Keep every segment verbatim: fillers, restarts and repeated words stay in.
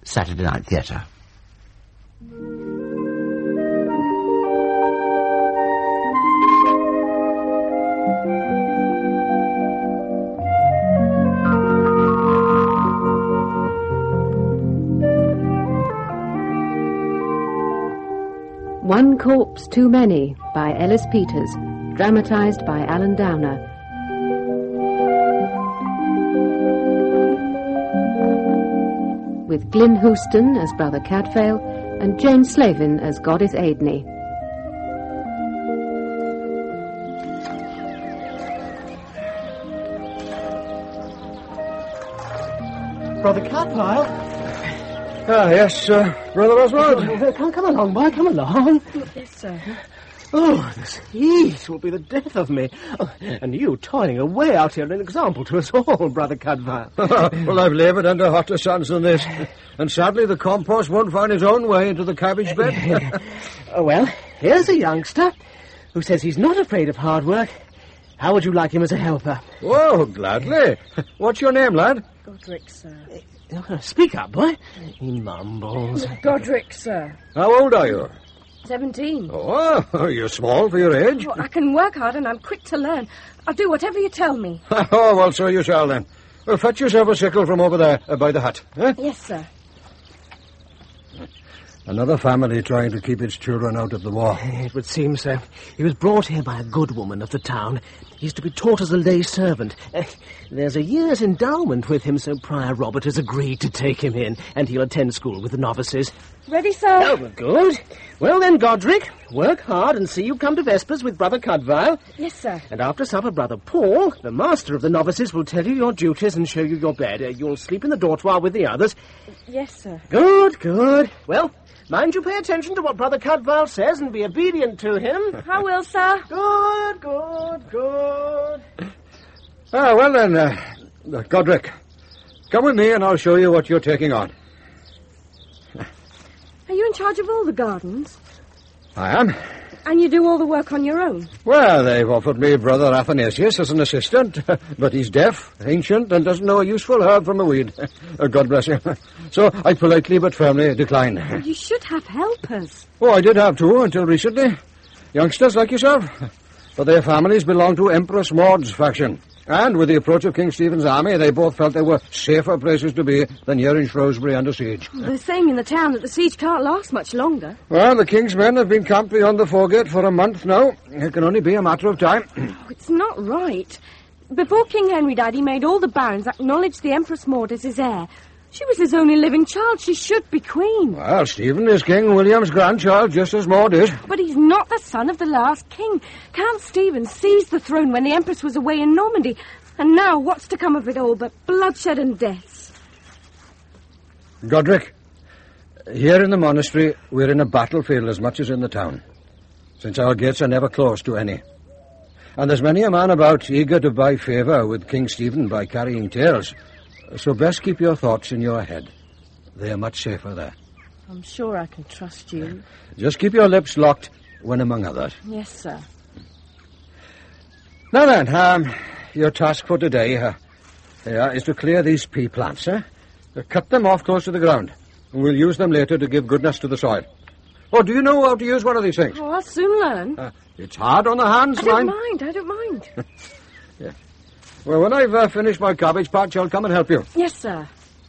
Saturday Night Theatre. One Corpse Too Many by Ellis Peters, dramatised by Alan Downer. With Glyn Houston as Brother Cadfael and Jane Slavin as Goddess Aidney. Brother Cadfael? Ah, yes, uh, Brother Oswald. Oh, come, come along, boy, come along. Yes, sir. Oh, this heat will be the death of me. Oh, and you toiling away out here, an example to us all, Brother Cadfael. Well, I've laboured under hotter suns than this. And sadly, the compost won't find its own way into the cabbage bed. Oh, well, here's a youngster who says he's not afraid of hard work. How would you like him as a helper? Oh, gladly. What's your name, lad? Godric, sir. Speak up, boy. He mumbles. Godric, sir. How old are you? Seventeen. Oh, you're small for your age. Well, I can work hard and I'm quick to learn. I'll do whatever you tell me. Oh, well, so you shall then. Well, fetch yourself a sickle from over there uh, by the hut. Eh? Yes, sir. Another family trying to keep its children out of the war. It would seem so. He was brought here by a good woman of the town. He's to be taught as a lay servant. Uh, there's a year's endowment with him, so Prior Robert has agreed to take him in, and he'll attend school with the novices. Ready, sir? Oh, good. Well then, Godric, work hard and see you come to Vespers with Brother Cadfael. Yes, sir. And after supper, Brother Paul, the master of the novices, will tell you your duties and show you your bed. Uh, you'll sleep in the dortoir with the others. Yes, sir. Good, good. Well, mind you pay attention to what Brother Cadfael says and be obedient to him. I will, sir. Good, good, good. Ah, well then, uh, Godric, come with me and I'll show you what you're taking on. Are you in charge of all the gardens? I am. And you do all the work on your own? Well, they've offered me Brother Athanasius as an assistant, but he's deaf, ancient, and doesn't know a useful herb from a weed. Uh, God bless him. So I politely but firmly decline. You should have helpers. Oh, I did have two until recently. Youngsters like yourself. But their families belong to Empress Maud's faction. And with the approach of King Stephen's army, they both felt there were safer places to be than here in Shrewsbury under siege. Well, they're saying in the town that the siege can't last much longer. Well, the king's men have been camped beyond the foregate for a month now. It can only be a matter of time. Oh, it's not right. Before King Henry died, he made all the barons acknowledge the Empress Maud as his heir. She was his only living child. She should be queen. Well, Stephen is King William's grandchild, just as Maud is. But he's not the son of the last king. Count Stephen seized the throne when the Empress was away in Normandy. And now, what's to come of it all but bloodshed and deaths? Godric, here in the monastery, we're in a battlefield as much as in the town, since our gates are never closed to any. And there's many a man about eager to buy favour with King Stephen by carrying tales. So best keep your thoughts in your head. They are much safer there. I'm sure I can trust you. Just keep your lips locked when among others. Yes, sir. Now then, um, your task for today uh, yeah, is to clear these pea plants, eh? Uh, cut them off close to the ground, and we'll use them later to give goodness to the soil. Oh, do you know how to use one of these things? Oh, I'll soon learn. Uh, it's hard on the hands, I don't mind. mind, I don't mind. Yeah. Well, when I've uh, finished my cabbage patch, I'll come and help you. Yes, sir.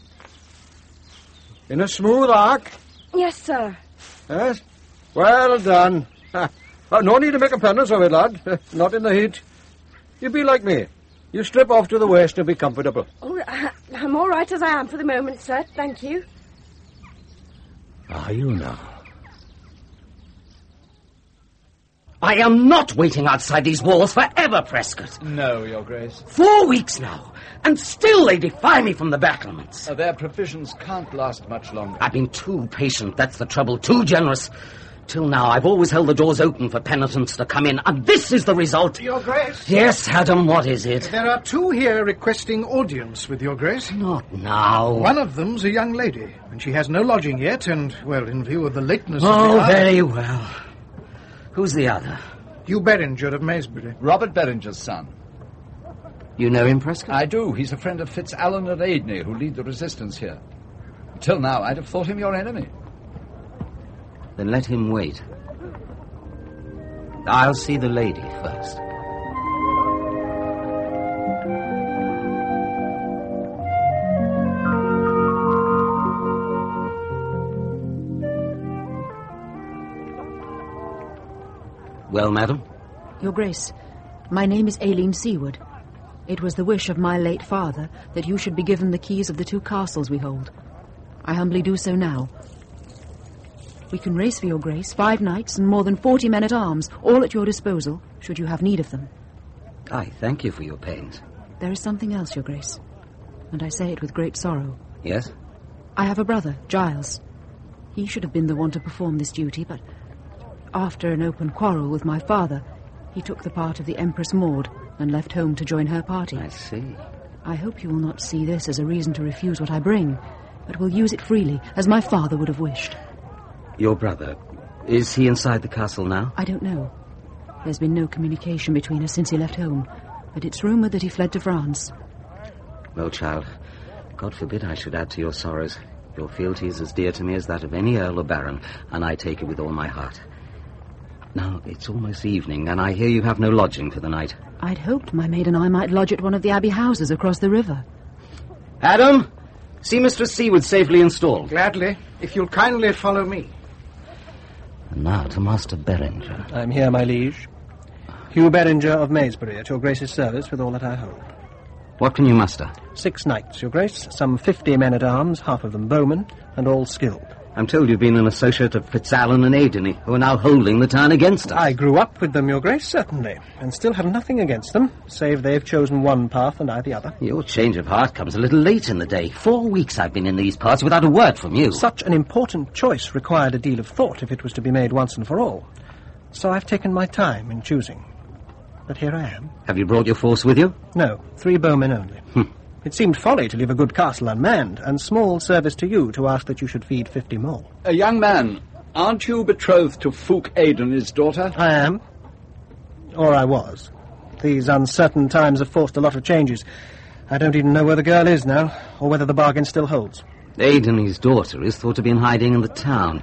In a smooth arc. Yes, sir. Yes? Well done. Uh, no need to make a penance of it, lad. Not in the heat. You be like me. You strip off to the waist and be comfortable. Oh, I'm all right as I am for the moment, sir. Thank you. Are you now? I am not waiting outside these walls forever, Prescott. No, Your Grace. Four weeks now, and still they defy me from the battlements. Uh, their provisions can't last much longer. I've been too patient, that's the trouble, too generous. Till now, I've always held the doors open for penitents to come in, and this is the result. Your Grace. Yes, Adam, what is it? There are two here requesting audience with Your Grace. Not now. One of them's a young lady, and she has no lodging yet, and, well, in view of the lateness oh, of the hour... Oh, very well. Who's the other? Hugh Beringer of Maysbury. Robert Beringer's son. You know him, Prescott? I do. He's a friend of FitzAlan and Aidney, who lead the resistance here. Till now, I'd have thought him your enemy. Then let him wait. I'll see the lady first. Well, madam? Your Grace, my name is Aileen Seaward. It was the wish of my late father that you should be given the keys of the two castles we hold. I humbly do so now. We can race for your Grace five knights and more than forty men-at-arms, all at your disposal, should you have need of them. I thank you for your pains. There is something else, your Grace, and I say it with great sorrow. Yes? I have a brother, Giles. He should have been the one to perform this duty, but after an open quarrel with my father, he took the part of the Empress Maud and left home to join her party. I see. I hope you will not see this as a reason to refuse what I bring, but will use it freely, as my father would have wished. Your brother, is he inside the castle now? I don't know. There's been no communication between us since he left home, but it's rumoured that he fled to France. Well, child, God forbid I should add to your sorrows. Your fealty is as dear to me as that of any earl or baron, and I take it with all my heart. Now, it's almost evening, and I hear you have no lodging for the night. I'd hoped my maid and I might lodge at one of the abbey houses across the river. Adam, see Mistress Seaward safely installed. Gladly, if you'll kindly follow me. And now to Master Beringer. I'm here, my liege. Hugh Beringer of Maysbury, at your Grace's service with all that I hold. What can you muster? Six knights, your Grace, some fifty men-at-arms, half of them bowmen, and all skilled. I'm told you've been an associate of Fitzallen and Aideney, who are now holding the town against us. I grew up with them, your Grace, certainly, and still have nothing against them, save they've chosen one path and I the other. Your change of heart comes a little late in the day. Four weeks I've been in these parts without a word from you. Such an important choice required a deal of thought if it was to be made once and for all. So I've taken my time in choosing. But here I am. Have you brought your force with you? No, three bowmen only. Hmm. It seemed folly to leave a good castle unmanned, and small service to you to ask that you should feed fifty more. A young man, aren't you betrothed to Fulk Aideney's daughter? I am. Or I was. These uncertain times have forced a lot of changes. I don't even know where the girl is now, or whether the bargain still holds. Aideney's daughter is thought to be in hiding in the town.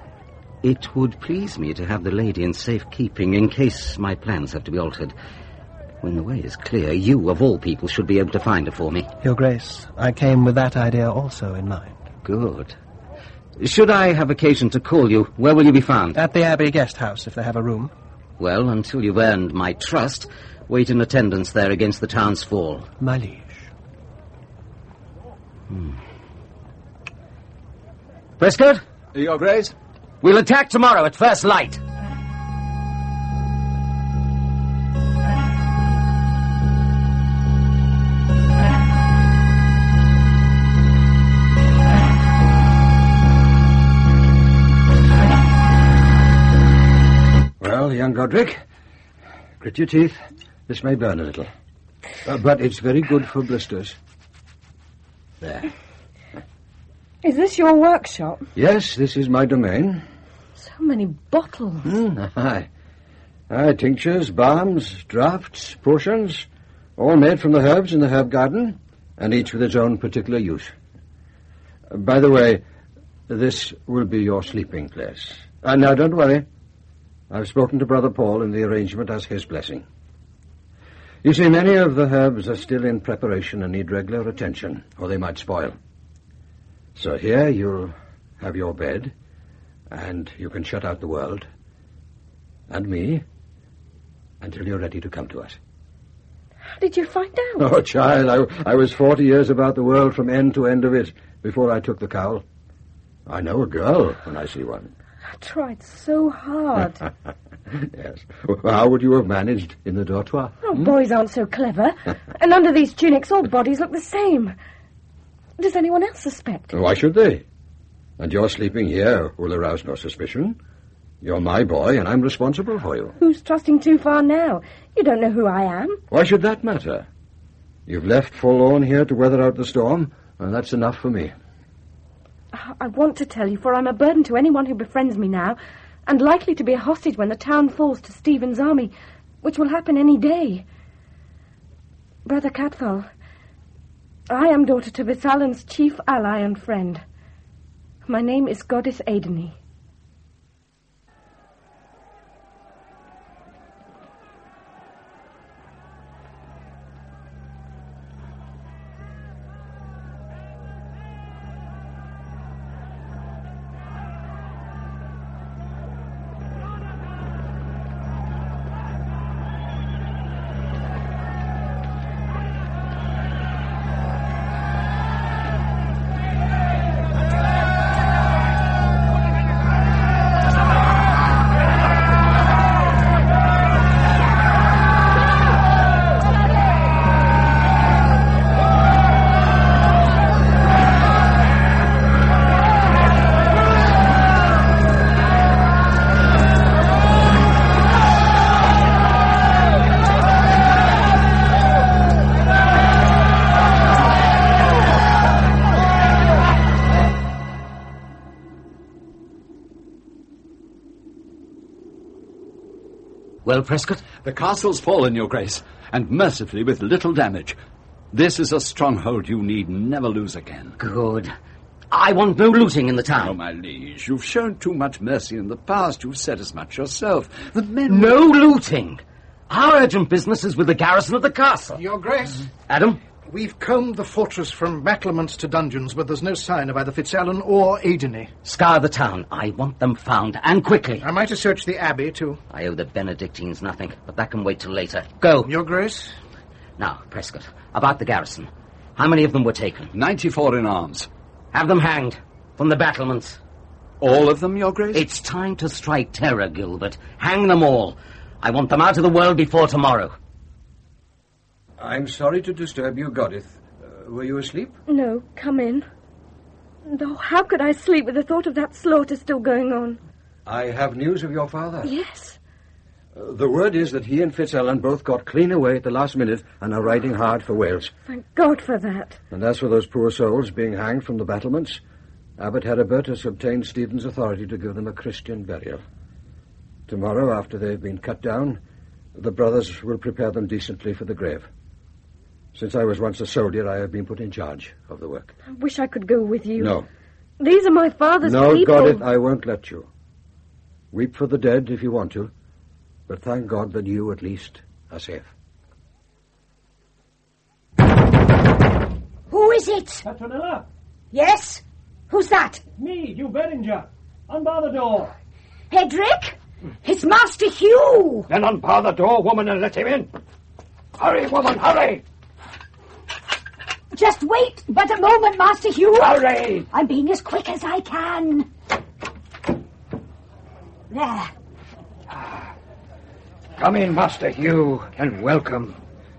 It would please me to have the lady in safe keeping in case my plans have to be altered. When the way is clear, you, of all people, should be able to find her for me. Your Grace, I came with that idea also in mind. Good. Should I have occasion to call you, where will you be found? At the Abbey guest house, if they have a room. Well, until you've earned my trust, wait in attendance there against the town's fall. My liege. Hmm. Prescott? Your Grace? We'll attack tomorrow at first light. Well, young Godric, grit your teeth. This may burn a little. Uh, but it's very good for blisters. There. Is this your workshop? Yes, this is my domain. So many bottles. Mm, aye. Aye, tinctures, balms, draughts, potions, all made from the herbs in the herb garden, and each with its own particular use. Uh, by the way, this will be your sleeping place. Uh, now, don't worry. I've spoken to Brother Paul, and the arrangement has his blessing. You see, many of the herbs are still in preparation and need regular attention, or they might spoil. So here you'll have your bed, and you can shut out the world, and me, until you're ready to come to us. How did you find out? Oh, child, I, I was forty years about the world from end to end of it before I took the cowl. I know a girl when I see one. I tried so hard. Yes. Well, how would you have managed in the dortoir? Oh, hmm? Boys aren't so clever. And under these tunics, all bodies look the same. Does anyone else suspect? Why should they? And your sleeping here will arouse no suspicion. You're my boy, and I'm responsible for you. Who's trusting too far now? You don't know who I am. Why should that matter? You've left forlorn here to weather out the storm, and that's enough for me. I want to tell you, for I'm a burden to anyone who befriends me now, and likely to be a hostage when the town falls to Stephen's army, which will happen any day. Brother Cadfael, I am daughter to Visalan's chief ally and friend, My name is Goddess Aidene. Well, Prescott? The castle's fallen, Your Grace, and mercifully with little damage. This is a stronghold you need never lose again. Good. I want no looting in the town. Oh, my liege, you've shown too much mercy in the past. You've said as much yourself. The men... No looting! Our urgent business is with the garrison of the castle. Your Grace. Adam? We've combed the fortress from battlements to dungeons, but there's no sign of either Fitzalan or Aidene. Scour the town. I want them found, and quickly. I might have searched the abbey, too. I owe the Benedictines nothing, but that can wait till later. Go. Your Grace. Now, Prescott, about the garrison. How many of them were taken? Ninety-four in arms. Have them hanged from the battlements. All of them, Your Grace? It's time to strike terror, Gilbert. Hang them all. I want them out of the world before tomorrow. I'm sorry to disturb you, Goddess. Uh, were you asleep? No, come in. Though how could I sleep with the thought of that slaughter still going on? I have news of your father. Yes. Uh, the word is that he and Fitzalan both got clean away at the last minute and are riding hard for Wales. Thank God for that. And as for those poor souls being hanged from the battlements, Abbot Heribert has obtained Stephen's authority to give them a Christian burial. Tomorrow, after they've been cut down, the brothers will prepare them decently for the grave. Since I was once a soldier, I have been put in charge of the work. I wish I could go with you. No. These are my father's no, people. No, Goddess, I won't let you. Weep for the dead if you want to, but thank God that you, at least, are safe. Who is it? Petronilla? Yes? Who's that? Me, Hugh Beringer. Unbar the door. Edric? It's Master Hugh. Then unbar the door, woman, and let him in. Hurry, woman, hurry! Just wait but a moment, Master Hugh. Hurry! I'm being as quick as I can. There. Come in, Master Hugh, and welcome.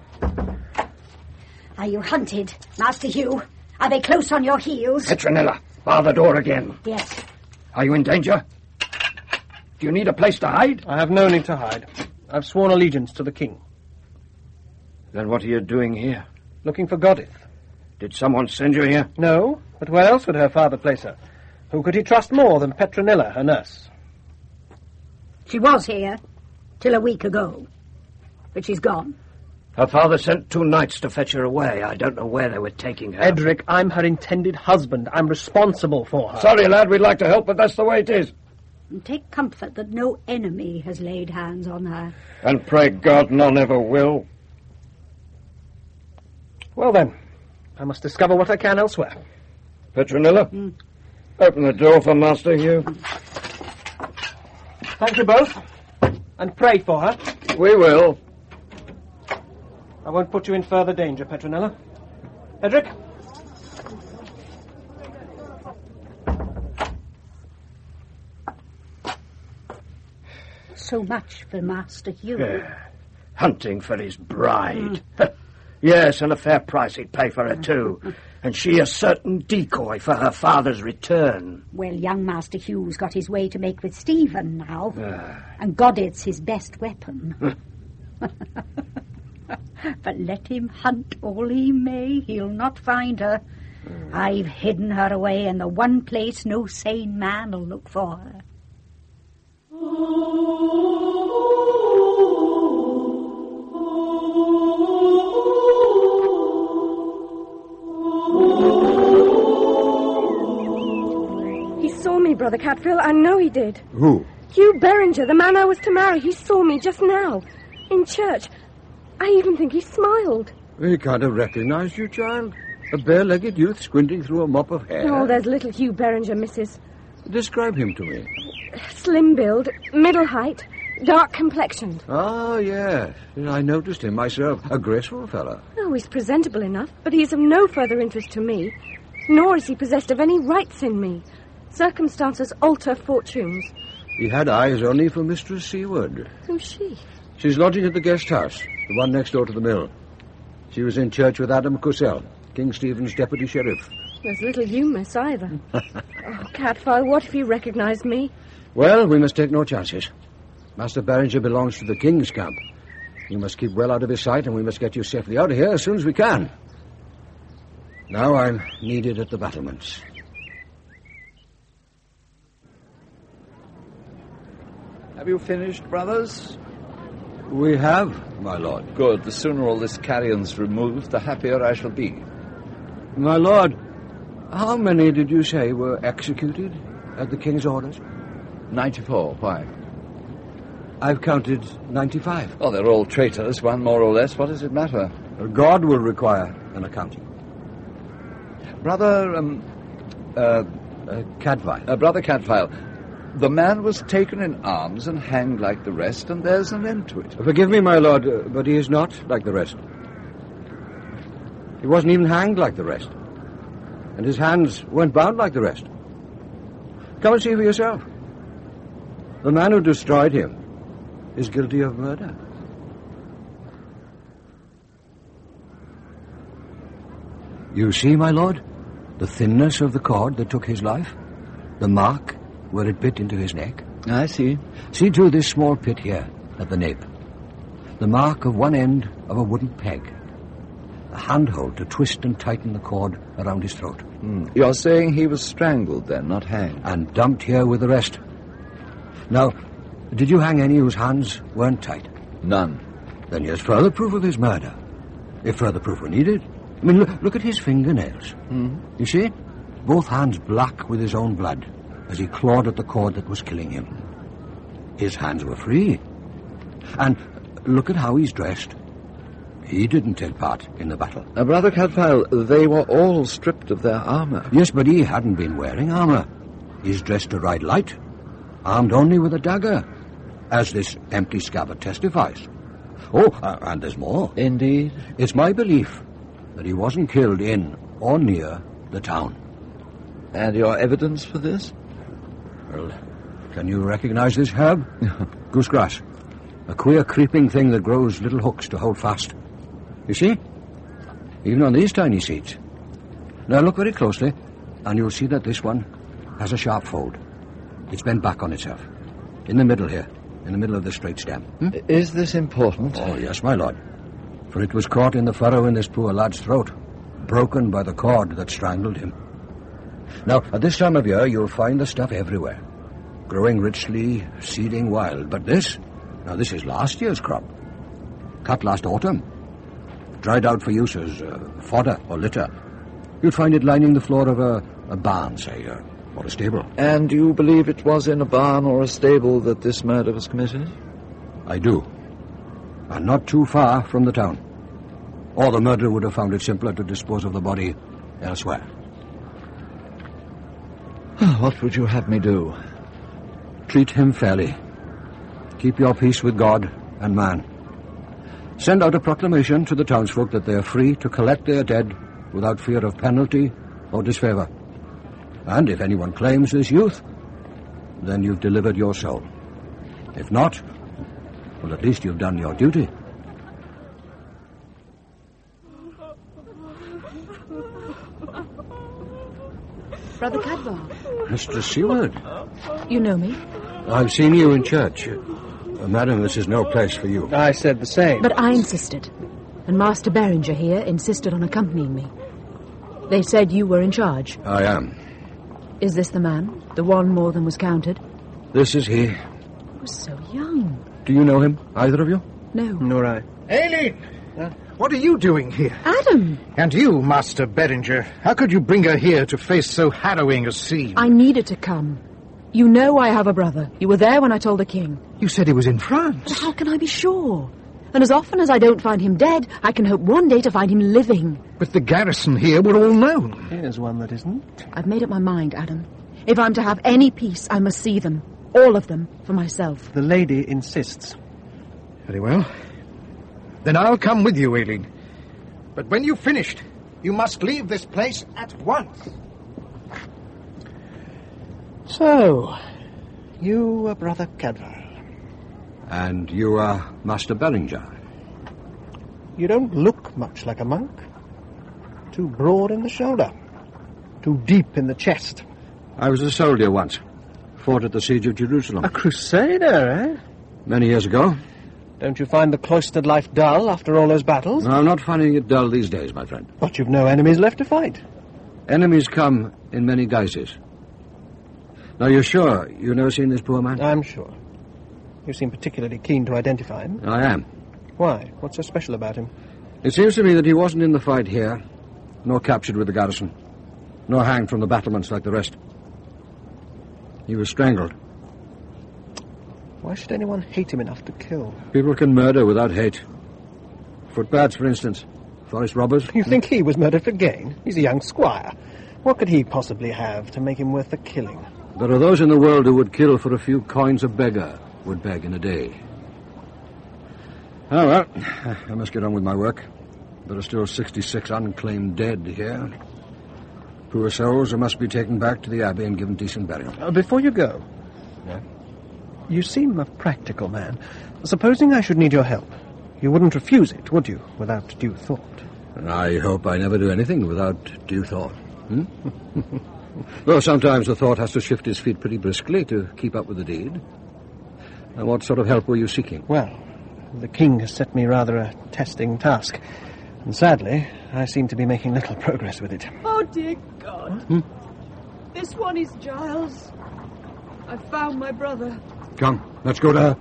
Are you hunted, Master Hugh? Are they close on your heels? Petronilla, bar the door again. Yes. Are you in danger? Do you need a place to hide? I have no need to hide. I've sworn allegiance to the king. Then what are you doing here? Looking for Goddess. Did someone send you here? No, but where else would her father place her? Who could he trust more than Petronilla, her nurse? She was here, till a week ago. But she's gone. Her father sent two knights to fetch her away. I don't know where they were taking her. Edric, I'm her intended husband. I'm responsible for her. Sorry, lad, we'd like to help, but that's the way it is. And take comfort that no enemy has laid hands on her. And pray God none ever will. Well, then, I must discover what I can elsewhere. Petronilla, mm. open the door for Master Hugh. Thank you both. And pray for her. We will. I won't put you in further danger, Petronilla. Edric? So much for Master Hugh. Yeah. Hunting for his bride. Mm. Yes, and a fair price he'd pay for her, too. And she a certain decoy for her father's return. Well, young Master Hugh's got his way to make with Stephen now. Uh. And Goddard's his best weapon. But let him hunt all he may, he'll not find her. Mm. I've hidden her away in the one place no sane man'll look for her. saw me, Brother Catfield. I know he did. Who? Hugh Beringer, the man I was to marry. He saw me just now. In church. I even think he smiled. He can't have recognized you, child. A bare-legged youth squinting through a mop of hair. Oh, there's little Hugh Beringer, missus. Describe him to me. Slim build, middle height, dark complexioned. Ah, yes. I noticed him myself. A graceful fellow. Oh, he's presentable enough, but he is of no further interest to me. Nor is he possessed of any rights in me. Circumstances alter fortunes. He had eyes only for Mistress Seward. Who's she? She's lodging at the guest house, the one next door to the mill. She was in church with Adam Cussell, King Stephen's deputy sheriff. There's little you miss either. Oh, Catfile, what if he recognised me? Well, we must take no chances. Master Beringer belongs to the king's camp. You must keep well out of his sight, and we must get you safely out of here as soon as we can. Now I'm needed at the battlements. Have you finished, brothers? We have, my lord. Good. The sooner all this carrion's removed, the happier I shall be. My lord, how many did you say were executed at the king's orders? Ninety-four. Why? I've counted ninety-five. Oh, they're all traitors, one more or less. What does it matter? God will require an accounting. Brother, um... Uh... uh Cadfael. Uh, Brother Cadfael, the man was taken in arms and hanged like the rest, and there's an end to it. Forgive me, my lord, uh, but he is not like the rest. He wasn't even hanged like the rest. And his hands weren't bound like the rest. Come and see for yourself. The man who destroyed him is guilty of murder. You see, my lord, the thinness of the cord that took his life? The mark where it bit into his neck? I see. See, too, this small pit here at the nape. The mark of one end of a wooden peg. A handhold to twist and tighten the cord around his throat. Mm. You're saying he was strangled then, not hanged? And dumped here with the rest. Now, did you hang any whose hands weren't tight? None. Then here's further proof of his murder, if further proof were needed. I mean, look, look at his fingernails. Mm. You see? Both hands black with his own blood as he clawed at the cord that was killing him. His hands were free. And look at how he's dressed. He didn't take part in the battle. Uh, Brother Cadfael, they were all stripped of their armour. Yes, but he hadn't been wearing armour. He's dressed to ride light, armed only with a dagger, as this empty scabbard testifies. Oh, uh, and there's more. Indeed? It's my belief that he wasn't killed in or near the town. And your evidence for this? Well, can you recognize this herb? Goosegrass. A queer creeping thing that grows little hooks to hold fast. You see? Even on these tiny seeds. Now look very closely, and you'll see that this one has a sharp fold. It's bent back on itself. In the middle here, in the middle of the straight stem. Hmm? Is this important? Oh, yes, my lord. For it was caught in the furrow in this poor lad's throat, broken by the cord that strangled him. Now, at this time of year, you'll find the stuff everywhere, growing richly, seeding wild. But this, now this is last year's crop, cut last autumn, dried out for use as uh, fodder or litter. You'd find it lining the floor of a, a barn, say, uh, or a stable. And you believe it was in a barn or a stable that this murder was committed? I do. And not too far from the town. Or the murderer would have found it simpler to dispose of the body elsewhere. What would you have me do? Treat him fairly. Keep your peace with God and man. Send out a proclamation to the townsfolk that they are free to collect their dead without fear of penalty or disfavour. And if anyone claims this youth, then you've delivered your soul. If not, well, at least you've done your duty. Brother Cadfael. Mistress Seward. You know me? I've seen you in church. Uh, madam, this is no place for you. I said the same. But I insisted. And Master Beringer here insisted on accompanying me. They said you were in charge. I am. Is this the man? The one more than was counted? This is he. He was so young. Do you know him, either of you? No. Nor I. Aileen! Uh, What are you doing here? Adam! And you, Master Beringer, how could you bring her here to face so harrowing a scene? I needed to come. You know I have a brother. You were there when I told the king. You said he was in France. But how can I be sure? And as often as I don't find him dead, I can hope one day to find him living. But the garrison here were all known. Here's one that isn't. I've made up my mind, Adam. If I'm to have any peace, I must see them. All of them, for myself. The lady insists. Very well. Then I'll come with you, Aileen. But when you've finished, you must leave this place at once. So, you are Brother Cadfael. And you are Master Beringer. You don't look much like a monk. Too broad in the shoulder. Too deep in the chest. I was a soldier once. Fought at the siege of Jerusalem. A crusader, eh? Many years ago. Don't you find the cloistered life dull after all those battles? No, I'm not finding it dull these days, my friend. But you've no enemies left to fight. Enemies come in many guises. Now, you're sure you've never seen this poor man? I'm sure. You seem particularly keen to identify him. I am. Why? What's so special about him? It seems to me that he wasn't in the fight here, nor captured with the garrison, nor hanged from the battlements like the rest. He was strangled. Why should anyone hate him enough to kill? People can murder without hate. Footpads, for instance. Forest robbers. You think he was murdered for gain? He's a young squire. What could he possibly have to make him worth the killing? There are those in the world who would kill for a few coins a beggar would beg in a day. Oh, well, I must get on with my work. There are still sixty-six unclaimed dead here. Poor souls who must be taken back to the abbey and given decent burial. Uh, before you go... Yeah? You seem a practical man. Supposing I should need your help, you wouldn't refuse it, would you, without due thought? I hope I never do anything without due thought. Hmm? Though sometimes the thought has to shift his feet pretty briskly to keep up with the deed. And what sort of help were you seeking? Well, the king has set me rather a testing task. And sadly, I seem to be making little progress with it. Oh, dear God. Hmm? This one is Giles. I've found my brother. Come, let's go to her.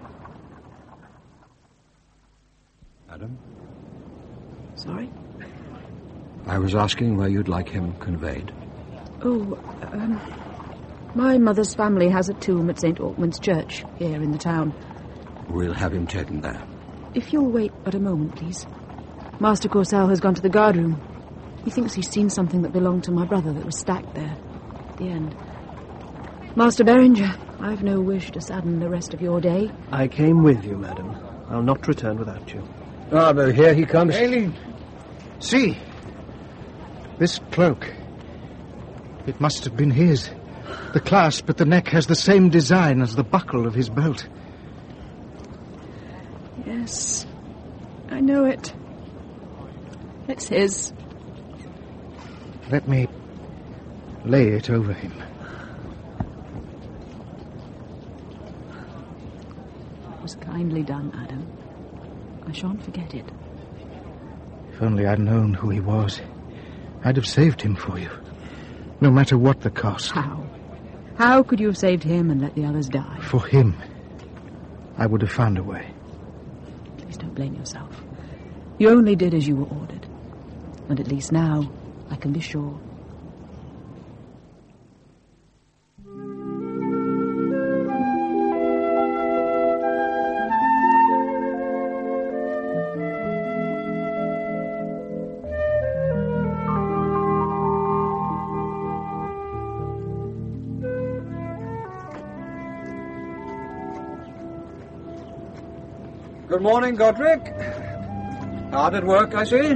Adam? Sorry? I was asking where you'd like him conveyed. Oh, um... my mother's family has a tomb at Saint Orkman's Church, here in the town. We'll have him taken there. If you'll wait but a moment, please. Master Corsell has gone to the guard room. He thinks he's seen something that belonged to my brother that was stacked there. At the end. Master Beringer, I've no wish to sadden the rest of your day. I came with you, madam. I'll not return without you. Ah, but here he comes. Aileen, see. This cloak. It must have been his. The clasp at the neck has the same design as the buckle of his belt. Yes, I know it. It's his. Let me lay it over him. It was kindly done, Adam. I shan't forget it. If only I'd known who he was, I'd have saved him for you. No matter what the cost. How? How could you have saved him and let the others die? For him, I would have found a way. Please don't blame yourself. You only did as you were ordered. And at least now, I can be sure. Good morning, Godric. Hard at work, I see.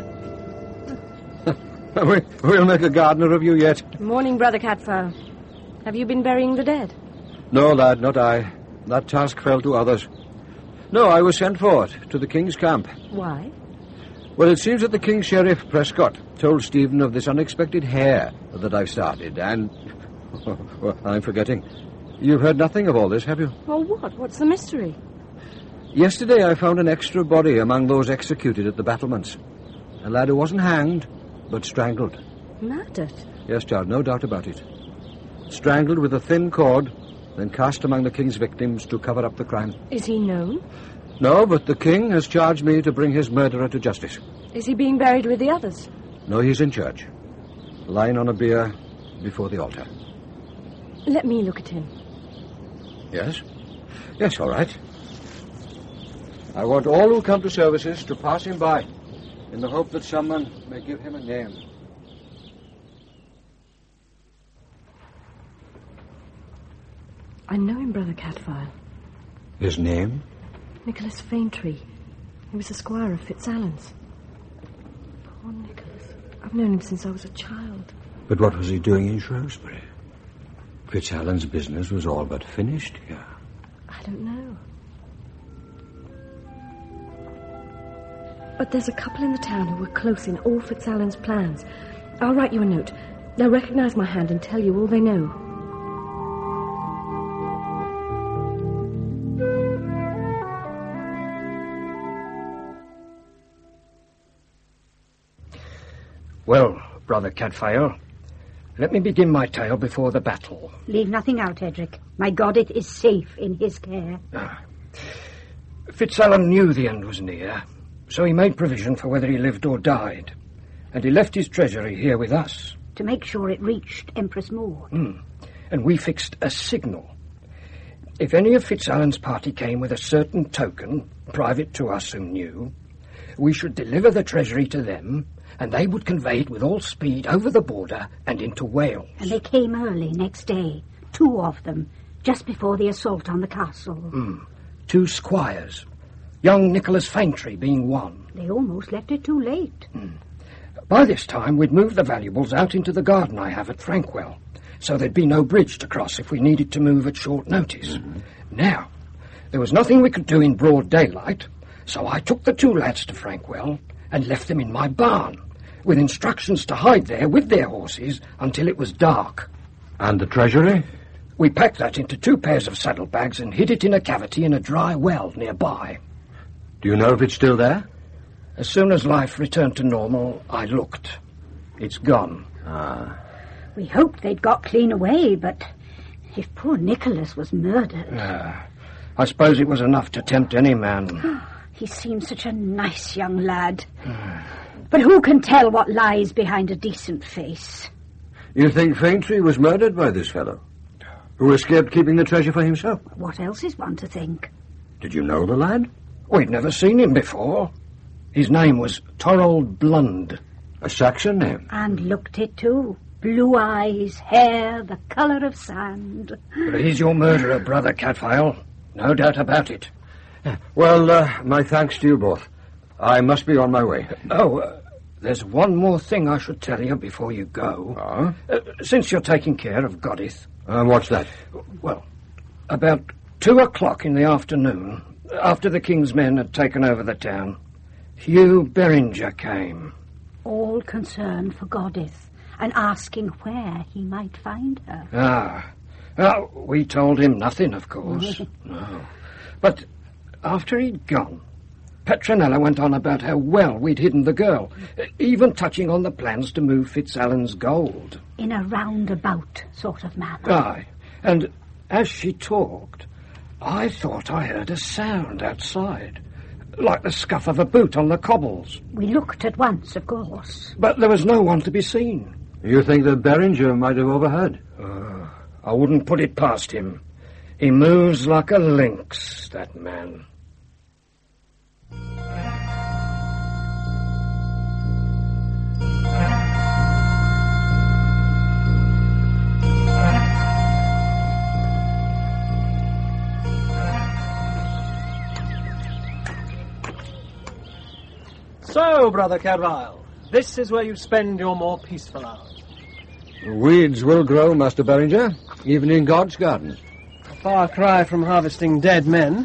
we, we'll make a gardener of you yet. Morning, Brother Cadfael. Have you been burying the dead? No, lad, not I. That task fell to others. No, I was sent for it, to the King's camp. Why? Well, it seems that the King's Sheriff, Prescott, told Stephen of this unexpected hare that I've started, and... well, I'm forgetting. You've heard nothing of all this, have you? Well, what? What's the mystery? Yesterday I found an extra body among those executed at the battlements. A lad who wasn't hanged, but strangled. Murdered? Yes, child, no doubt about it. Strangled with a thin cord, then cast among the King's victims to cover up the crime. Is he known? No, but the king has charged me to bring his murderer to justice. Is he being buried with the others? No, he's in church, lying on a bier before the altar. Let me look at him. Yes? Yes, all right. I want all who come to services to pass him by, in the hope that someone may give him a name. I know him, Brother Cadfael. His name? Nicholas Faintree. He was a squire of Fitzallen's. Poor Nicholas. I've known him since I was a child. But what was he doing in Shrewsbury? Fitzallen's business was all but finished here. I don't know. But there's a couple in the town who were close in all Fitzallen's plans. I'll write you a note. They'll recognize my hand and tell you all they know. Well, Brother Cadfael, let me begin my tale before the battle. Leave nothing out, Edric. My Goddith is safe in his care. Ah. Fitzallen knew the end was near, so he made provision for whether he lived or died, and he left his treasury here with us. To make sure it reached Empress Maud. Mm. And we fixed a signal. If any of Fitzallen's party came with a certain token, private to us who knew, we should deliver the treasury to them, and they would convey it with all speed over the border and into Wales. And they came early next day, two of them, just before the assault on the castle. Mm. Two squires, young Nicholas Faintree being one. They almost left it too late. Mm. By this time, we'd moved the valuables out into the garden I have at Frankwell, so there'd be no bridge to cross if we needed to move at short notice. Mm-hmm. Now, there was nothing we could do in broad daylight, so I took the two lads to Frankwell and left them in my barn, with instructions to hide there with their horses until it was dark. And the treasury? We packed that into two pairs of saddlebags and hid it in a cavity in a dry well nearby. Do you know if it's still there? As soon as life returned to normal, I looked. It's gone. Ah. We hoped they'd got clean away, but if poor Nicholas was murdered... Uh, I suppose it was enough to tempt any man. He seemed such a nice young lad. But who can tell what lies behind a decent face? You think Faintree was murdered by this fellow, who escaped keeping the treasure for himself? What else is one to think? Did you know the lad? We'd never seen him before. His name was Thorold Blund. A Saxon name? And looked it too. Blue eyes, hair, the colour of sand. But he's your murderer, Brother Cadfael. No doubt about it. Well, uh, my thanks to you both. I must be on my way. Oh, uh, there's one more thing I should tell you before you go. Ah? Uh, since you're taking care of Goddith. And what's that? Well, about two o'clock in the afternoon, after the king's men had taken over the town, Hugh Beringer came. All concerned for Goddith, and asking where he might find her. Ah. Uh, we told him nothing, of course. No. But after he'd gone, Petronella went on about how well we'd hidden the girl, even touching on the plans to move Fitzallen's gold. In a roundabout sort of manner. Aye. And as she talked, I thought I heard a sound outside, like the scuff of a boot on the cobbles. We looked at once, of course. But there was no one to be seen. You think that Beringer might have overheard? Uh, I wouldn't put it past him. He moves like a lynx, that man. So, Brother Cadfael, this is where you spend your more peaceful hours. Weeds will grow, Master Beringer, even in God's garden. A far cry from harvesting dead men.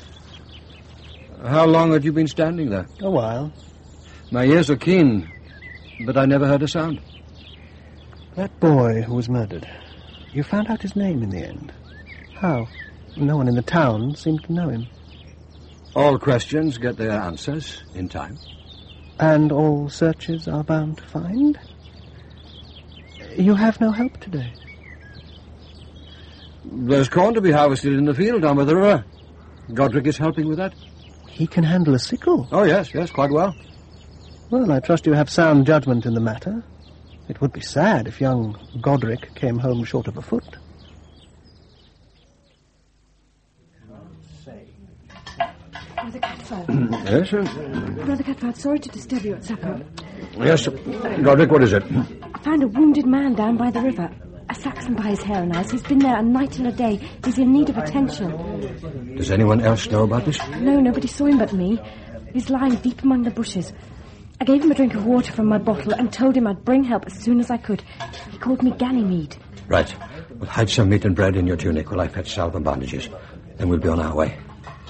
How long had you been standing there? A while. My ears are keen, but I never heard a sound. That boy who was murdered, you found out his name in the end. How? No one in the town seemed to know him. All questions get their answers in time. And all searches are bound to find? You have no help today. There's corn to be harvested in the field down by the river. Godric is helping with that. He can handle a sickle? Oh, yes, yes, quite well. Well, I trust you have sound judgment in the matter. It would be sad if young Godric came home short of a foot. Brother Catford. Yes, sir? Brother Catford, sorry to disturb you at supper. Yes, Godric, what is it? I found a wounded man down by the river. A Saxon by his hair and eyes. He's been there a night and a day. He's in need of attention. Does anyone else know about this? No, nobody saw him but me. He's lying deep among the bushes. I gave him a drink of water from my bottle and told him I'd bring help as soon as I could. He called me Ganymede. Right. Well, hide some meat and bread in your tunic while I fetch salve and bandages. Then we'll be on our way.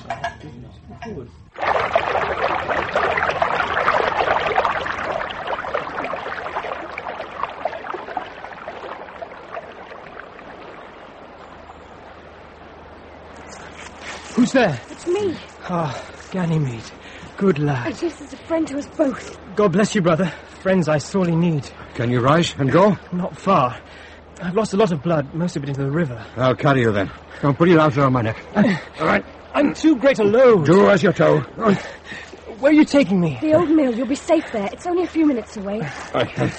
Who's there? It's me. Ah, oh, Ganymede. Good lad. This is a friend to us both. God bless you, brother. Friends I sorely need. Can you rise and go? Not far. I've lost a lot of blood, most of it into the river. I'll carry you then. Don't put your arms around my neck. All right. I'm too great a load. Do as you're told. Where are you taking me? The old mill. You'll be safe there. It's only a few minutes away. Okay.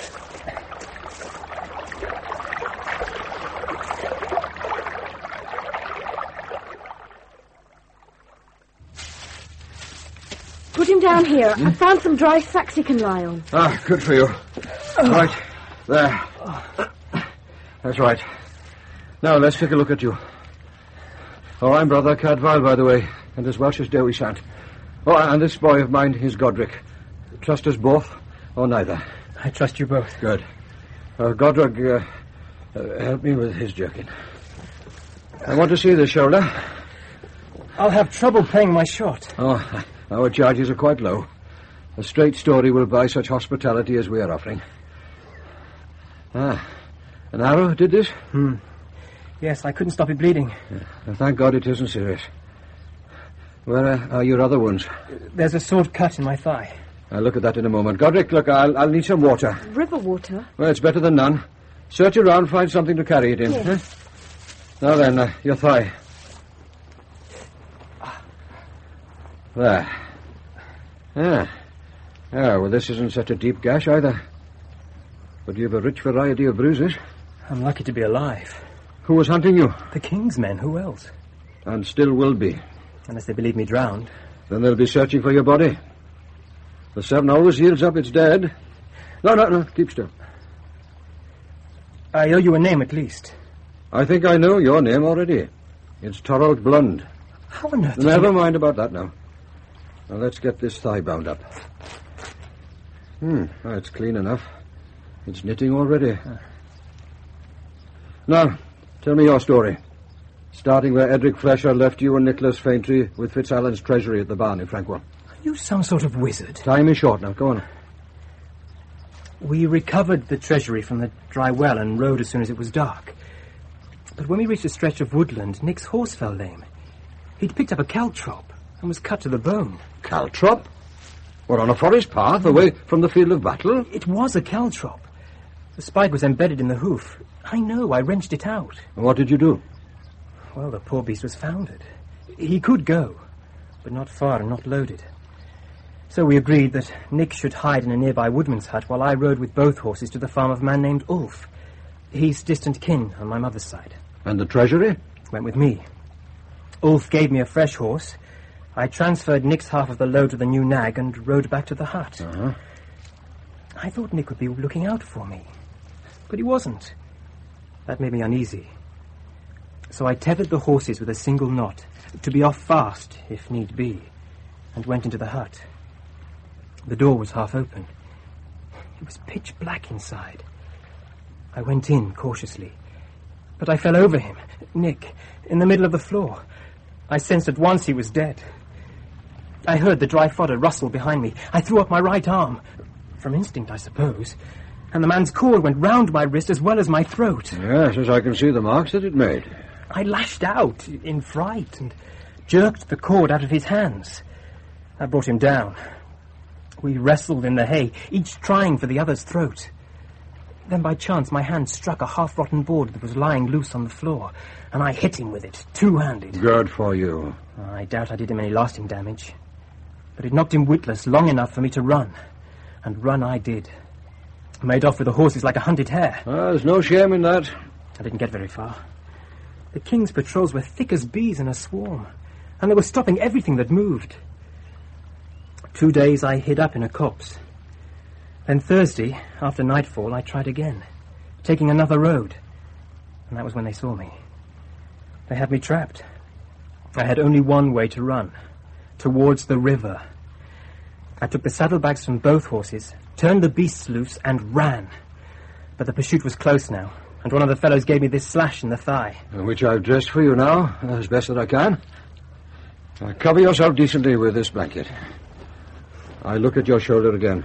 Put him down here. I found some dry sacks he can lie on. Ah, good for you. Right. There. That's right. Now, let's take a look at you. Oh, I'm Brother Cadfael, by the way, and as Welsh as dare we shan't. Oh, and this boy of mine is Godric. Trust us both, or neither? I trust you both. Good. Uh, Godric, uh, uh, help me with his jerkin. I want to see the shoulder. I'll have trouble paying my shot. Oh, our charges are quite low. A straight story will buy such hospitality as we are offering. Ah, an arrow did this? Hmm. Yes, I couldn't stop it bleeding. Yeah. Thank God it isn't serious. Where uh, are your other wounds? There's a sword cut in my thigh. I'll look at that in a moment. Godric, look, I'll, I'll need some water. River water? Well, it's better than none. Search around, find something to carry it in. Yes. Huh? Now then, uh, your thigh. There. Ah. Ah, well, this isn't such a deep gash either. But you've a rich variety of bruises. I'm lucky to be alive. Who was hunting you? The king's men. Who else? And still will be. Unless they believe me drowned. Then they'll be searching for your body. The Severn always yields up its dead. No, no, no, keep still. I owe you a name at least. I think I know your name already. It's Torald Blund. How on earth did Never you... mind about that now. Now let's get this thigh bound up. Hmm, well, it's clean enough. It's knitting already. Huh. Now, tell me your story. Starting where Edric Flesher left you and Nicholas Faintree with Fitzallen's treasury at the barn in Frankwell. Are you some sort of wizard? Time is short now. Go on. We recovered the treasury from the dry well and rode as soon as it was dark. But when we reached a stretch of woodland, Nick's horse fell lame. He'd picked up a caltrop and was cut to the bone. Caltrop? What, on a forest path away from the field of battle? It was a caltrop. The spike was embedded in the hoof. I know, I wrenched it out. And what did you do? Well, the poor beast was foundered. He could go, but not far and not loaded. So we agreed that Nick should hide in a nearby woodman's hut while I rode with both horses to the farm of a man named Ulf. He's distant kin on my mother's side. And the treasury? Went with me. Ulf gave me a fresh horse. I transferred Nick's half of the load to the new nag and rode back to the hut. Uh-huh. I thought Nick would be looking out for me, but he wasn't. That made me uneasy. So I tethered the horses with a single knot, to be off fast, if need be, and went into the hut. The door was half open. It was pitch black inside. I went in cautiously, but I fell over him, Nick, in the middle of the floor. I sensed at once he was dead. I heard the dry fodder rustle behind me. I threw up my right arm, from instinct, I suppose, and the man's cord went round my wrist as well as my throat. Yes, as I can see the marks that it made. I lashed out in fright and jerked the cord out of his hands. I brought him down. We wrestled in the hay, each trying for the other's throat. Then by chance my hand struck a half-rotten board that was lying loose on the floor, and I hit him with it, two-handed. Good for you. I doubt I did him any lasting damage. but it knocked him witless long enough for me to run. And run I did. Made off with the horses like a hunted hare. Ah, there's no shame in that. I didn't get very far. The king's patrols were thick as bees in a swarm, and they were stopping everything that moved. Two days I hid up in a copse. Then Thursday, after nightfall, I tried again, taking another road. And that was when they saw me. They had me trapped. I had only one way to run, towards the river. I took the saddlebags from both horses, turned the beasts loose, and ran. But the pursuit was close now, and one of the fellows gave me this slash in the thigh. Which I've dressed for you now, as best that I can. Now, cover yourself decently with this blanket. I look at your shoulder again.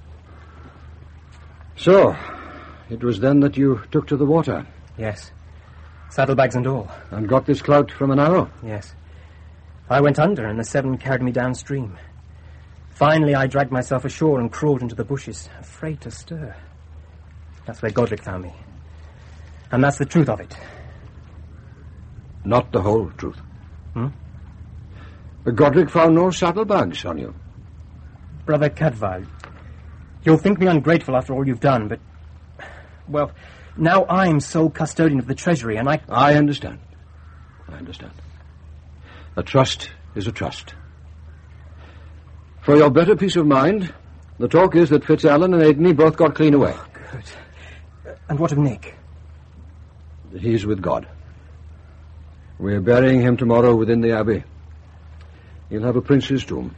So, it was then that you took to the water? Yes. Saddlebags and all. And got this clout from an arrow? Yes. I went under and the seven carried me downstream. Finally, I dragged myself ashore and crawled into the bushes, afraid to stir. That's where Godric found me. And that's the truth of it. Not the whole truth. Hmm? Godric found no saddlebags on you. Brother Cadfael, you'll think me ungrateful after all you've done, but... Well, now I'm sole custodian of the treasury, and I... I understand. I understand. A trust is a trust. For your better peace of mind, the talk is that Fitzallen and Adeney both got clean away. Oh, good. And what of Nick? He's with God. We're burying him tomorrow within the abbey. He'll have a prince's tomb.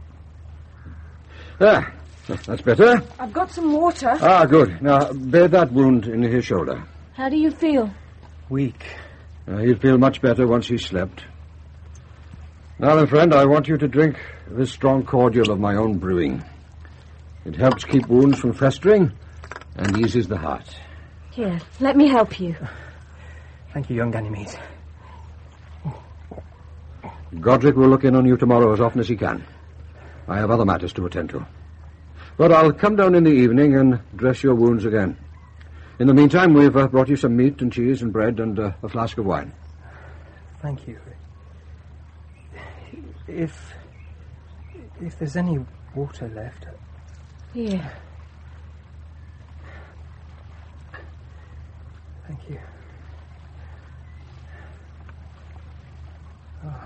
Ah, that's better. I've got some water. Ah, good. Now, bathe that wound in his shoulder. How do you feel? Weak. Uh, he'll feel much better once he's slept. Now then, friend, I want you to drink this strong cordial of my own brewing. It helps keep wounds from festering and eases the heart. Here, let me help you. Thank you, young Ganymede. Godric will look in on you tomorrow as often as he can. I have other matters to attend to. But I'll come down in the evening and dress your wounds again. In the meantime, we've uh, brought you some meat and cheese and bread and uh, a flask of wine. Thank you. If... if there's any water left... Here. Thank you. Oh.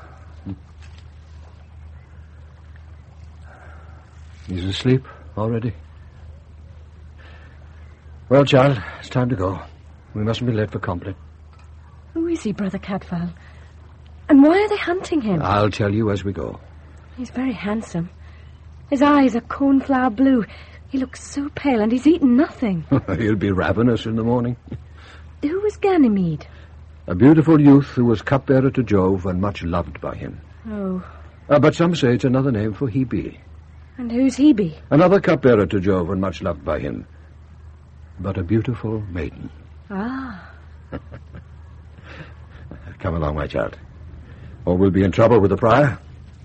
He's asleep already. Well, child, it's time to go. We mustn't be late for compline. Who is he, Brother Cadfael? And why are they hunting him? I'll tell you as we go. He's very handsome. His eyes are cornflower blue. He looks so pale, and he's eaten nothing. He'll be ravenous in the morning. Who was Ganymede? A beautiful youth who was cupbearer to Jove and much loved by him. Oh. Uh, but some say it's another name for Hebe. And who's Hebe? Another cupbearer to Jove and much loved by him. But a beautiful maiden. Ah. Come along, my child. Or we'll be in trouble with the prior.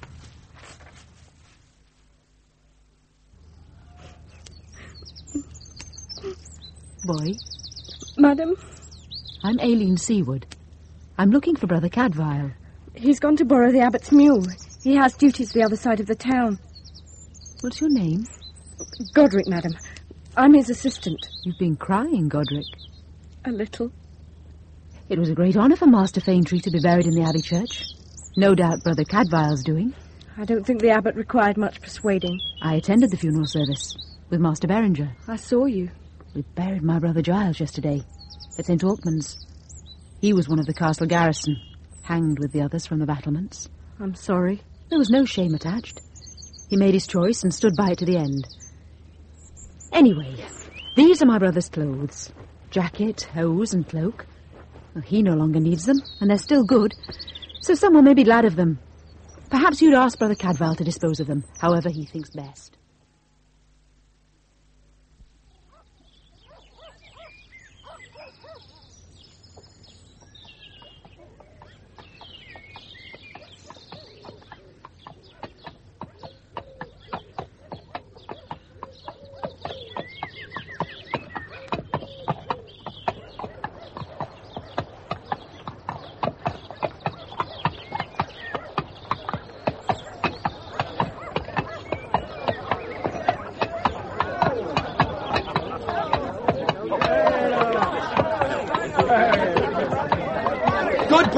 Boy? Madam? I'm Aileen Seawood. I'm looking for Brother Cadfael. He's gone to borrow the abbot's mule. He has duties the other side of the town. What's your name? Godric, madam. I'm his assistant. You've been crying, Godric. A little. It was a great honour for Master Faintree to be buried in the Abbey Church. No doubt Brother Cadfael's doing. I don't think the abbot required much persuading. I attended the funeral service with Master Berenger. I saw you. We buried my brother Giles yesterday at Saint Alkmund's. He was one of the castle garrison, hanged with the others from the battlements. I'm sorry. There was no shame attached. He made his choice and stood by it to the end. Anyway, these are my brother's clothes. Jacket, hose and cloak. Well, he no longer needs them, and they're still good, so someone may be glad of them. Perhaps you'd ask Brother Cadfael to dispose of them, however he thinks best.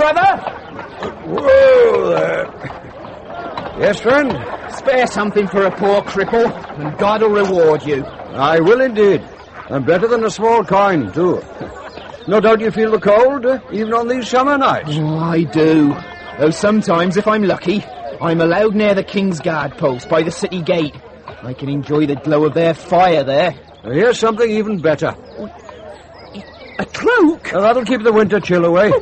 brother? Whoa there. Yes, friend? Spare something for a poor cripple, and God will reward you. I will indeed. And better than a small coin, too. No doubt you feel the cold, uh, even on these summer nights. Oh, I do. Though sometimes, if I'm lucky, I'm allowed near the King's Guard post by the city gate. I can enjoy the glow of their fire there. Now, here's something even better. A cloak? Now, that'll keep the winter chill away.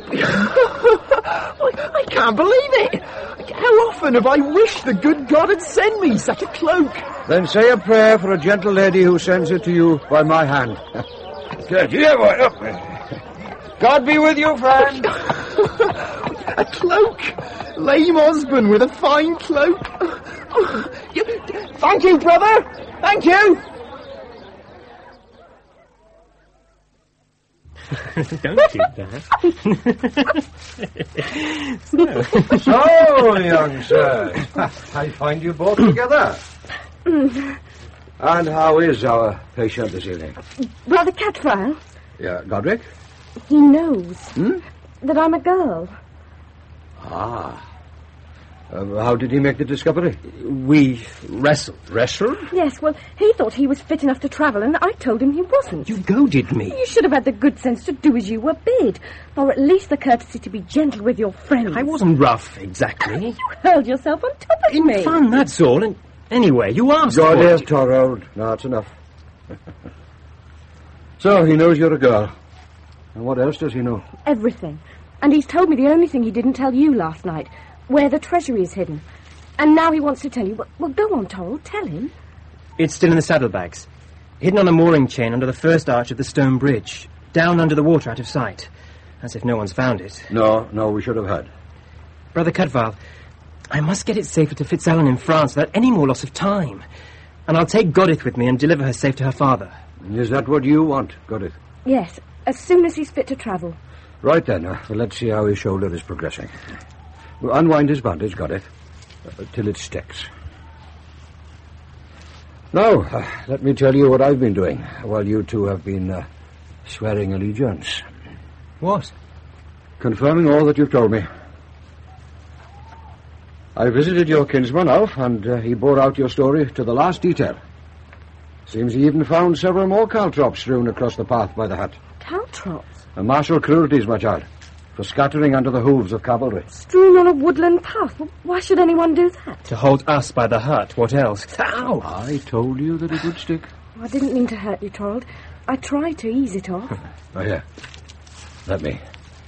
I, I can't believe it. How often have I wished the good God had sent me such a cloak? Then say a prayer for a gentle lady who sends it to you by my hand. Good, here, boy. Up. God be with you, friend. A cloak. Lame Osborne with a fine cloak. Thank you, brother. Thank you. Don't do that. So, young sir, I find you both together. And how is our patient this evening? Brother Cadfael? Yeah, Godric? He knows Hmm? that I'm a girl. Ah. Uh, how did he make the discovery? We wrestled. Wrestled? Yes, well, he thought he was fit enough to travel, and I told him he wasn't. You goaded me. You should have had the good sense to do as you were bid, or at least the courtesy to be gentle with your friends. I wasn't rough, exactly. You hurled yourself on top of In me. fun, that's all. And anyway, you asked God for is it. Torrod. No, it's enough. So, he knows you're a girl. And what else does he know? Everything. And he's told me the only thing he didn't tell you last night, where the treasury is hidden. And now he wants to tell you. Well, well go on, Torrald, tell him. It's still in the saddlebags. Hidden on a mooring chain under the first arch of the stone bridge. Down under the water out of sight. As if no one's found it. No, no, we should have had. Brother Cadfael, I must get it safer to Fitzalan in France without any more loss of time. And I'll take Godith with me and deliver her safe to her father. Is that what you want, Godith? Yes, as soon as he's fit to travel. Right then, uh, let's see how his shoulder is progressing. We'll unwind his bandage, Godith, uh, till it sticks. Now, uh, let me tell you what I've been doing while you two have been uh, swearing allegiance. What? Confirming all that you've told me. I visited your kinsman, Alf, and uh, he bore out your story to the last detail. Seems he even found several more caltrops strewn across the path by the hut. Caltrops? A martial cruelties, my child, for scattering under the hooves of cavalry. Strewn on a woodland path? Well, why should anyone do that? To hold us by the hut. What else? Ow! I told you that it would stick. I didn't mean to hurt you, Torrald. I tried to ease it off. Oh, here. Let me.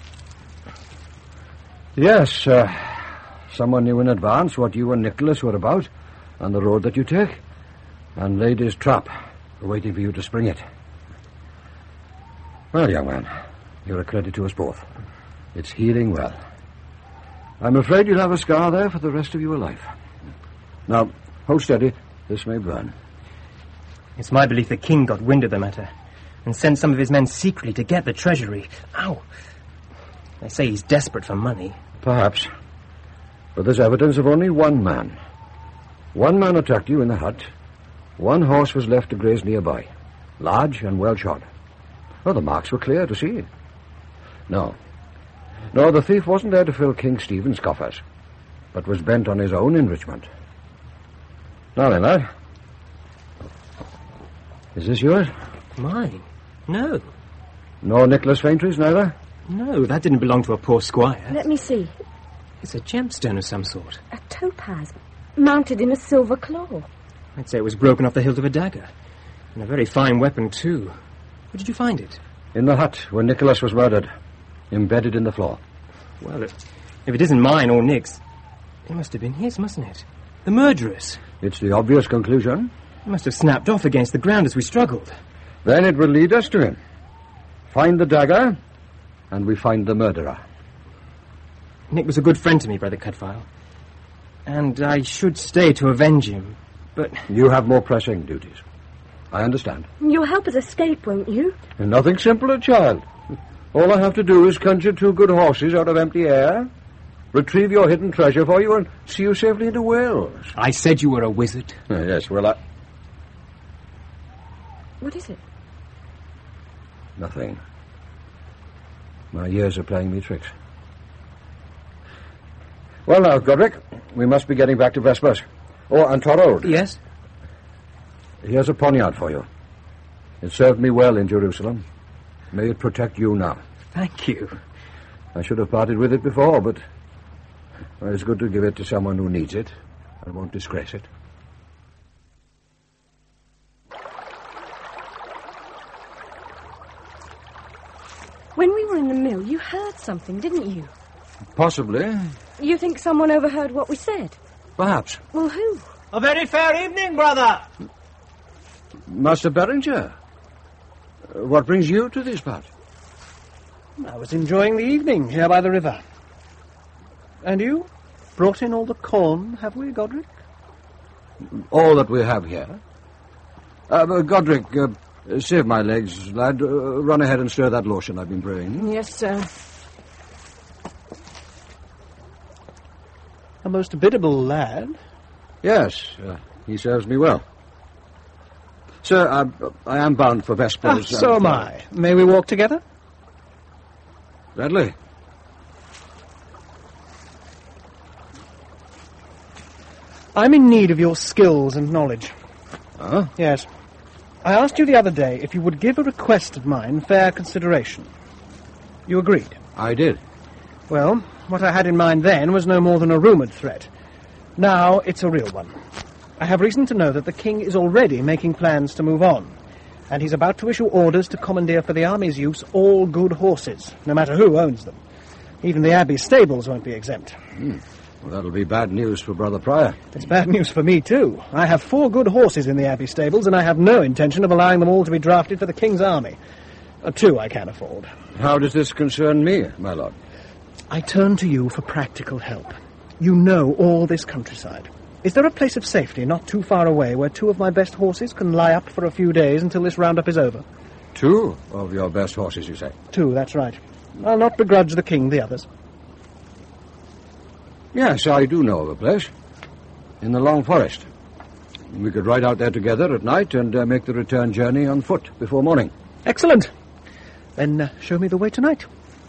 Yes, uh, someone knew in advance what you and Nicholas were about on the road that you take, and laid his trap, waiting for you to spring it. Well, young man, you're a credit to us both. It's healing well. I'm afraid you'll have a scar there for the rest of your life. Now, hold steady. This may burn. It's my belief the king got wind of the matter and sent some of his men secretly to get the treasury. Ow! They say he's desperate for money. Perhaps. But there's evidence of only one man. One man attacked you in the hut. One horse was left to graze nearby. Large and well shod. Well, the marks were clear to see. No. No, the thief wasn't there to fill King Stephen's coffers, but was bent on his own enrichment. Now then, lad. Is this yours? Mine? No. No Nicholas Faintry's, neither? No, that didn't belong to a poor squire. Let me see. It's a gemstone of some sort. A topaz, mounted in a silver claw. I'd say it was broken off the hilt of a dagger. And a very fine weapon, too. Where did you find it? In the hut where Nicholas was murdered. Embedded in the floor. Well, if, if it isn't mine or Nick's, it must have been his, mustn't it? The murderer's. It's the obvious conclusion. It must have snapped off against the ground as we struggled. Then it will lead us to him. Find the dagger, and we find the murderer. Nick was a good friend to me, Brother Cadfael. And I should stay to avenge him, but... You have more pressing duties. I understand. You'll help us escape, won't you? Nothing simpler, child. All I have to do is conjure two good horses out of empty air, retrieve your hidden treasure for you, and see you safely into Wales. I said you were a wizard. Uh, yes, well, I... What is it? Nothing. My years are playing me tricks. Well, now, Godric, we must be getting back to Vespers. Oh, and Torald. Yes? Here's a poniard for you. It served me well in Jerusalem. May it protect you now. Thank you. I should have parted with it before, but well, it's good to give it to someone who needs it. I won't disgrace it. When we were in the mill, you heard something, didn't you? Possibly. You think someone overheard what we said? Perhaps. Well, who? A very fair evening, brother. Master Beringer. Uh, what brings you to this part? I was enjoying the evening here by the river. And you? Brought in all the corn, have we, Godric? All that we have here. Uh, but Godric, uh, save my legs, lad. Uh, run ahead and stir that lotion I've been brewing. Yes, sir. A most biddable lad. Yes, uh, he serves me well. Sir, I, I am bound for Vespers. Ah, so am I. May we walk together? Gladly. I'm in need of your skills and knowledge. Huh? Yes. I asked you the other day if you would give a request of mine fair consideration. You agreed? I did. Well, what I had in mind then was no more than a rumoured threat. Now it's a real one. I have reason to know that the king is already making plans to move on, and he's about to issue orders to commandeer for the army's use all good horses, no matter who owns them. Even the abbey stables won't be exempt. Hmm. Well, that'll be bad news for Brother Prior. It's bad news for me, too. I have four good horses in the abbey stables, and I have no intention of allowing them all to be drafted for the king's army. Uh, two I can afford. How does this concern me, my lord? I turn to you for practical help. You know all this countryside. Is there a place of safety not too far away where two of my best horses can lie up for a few days until this roundup is over? Two of your best horses, you say? Two, that's right. I'll not begrudge the king the others. Yes, I do know of a place. In the Long Forest. We could ride out there together at night and uh, make the return journey on foot before morning. Excellent. Then uh, show me the way tonight.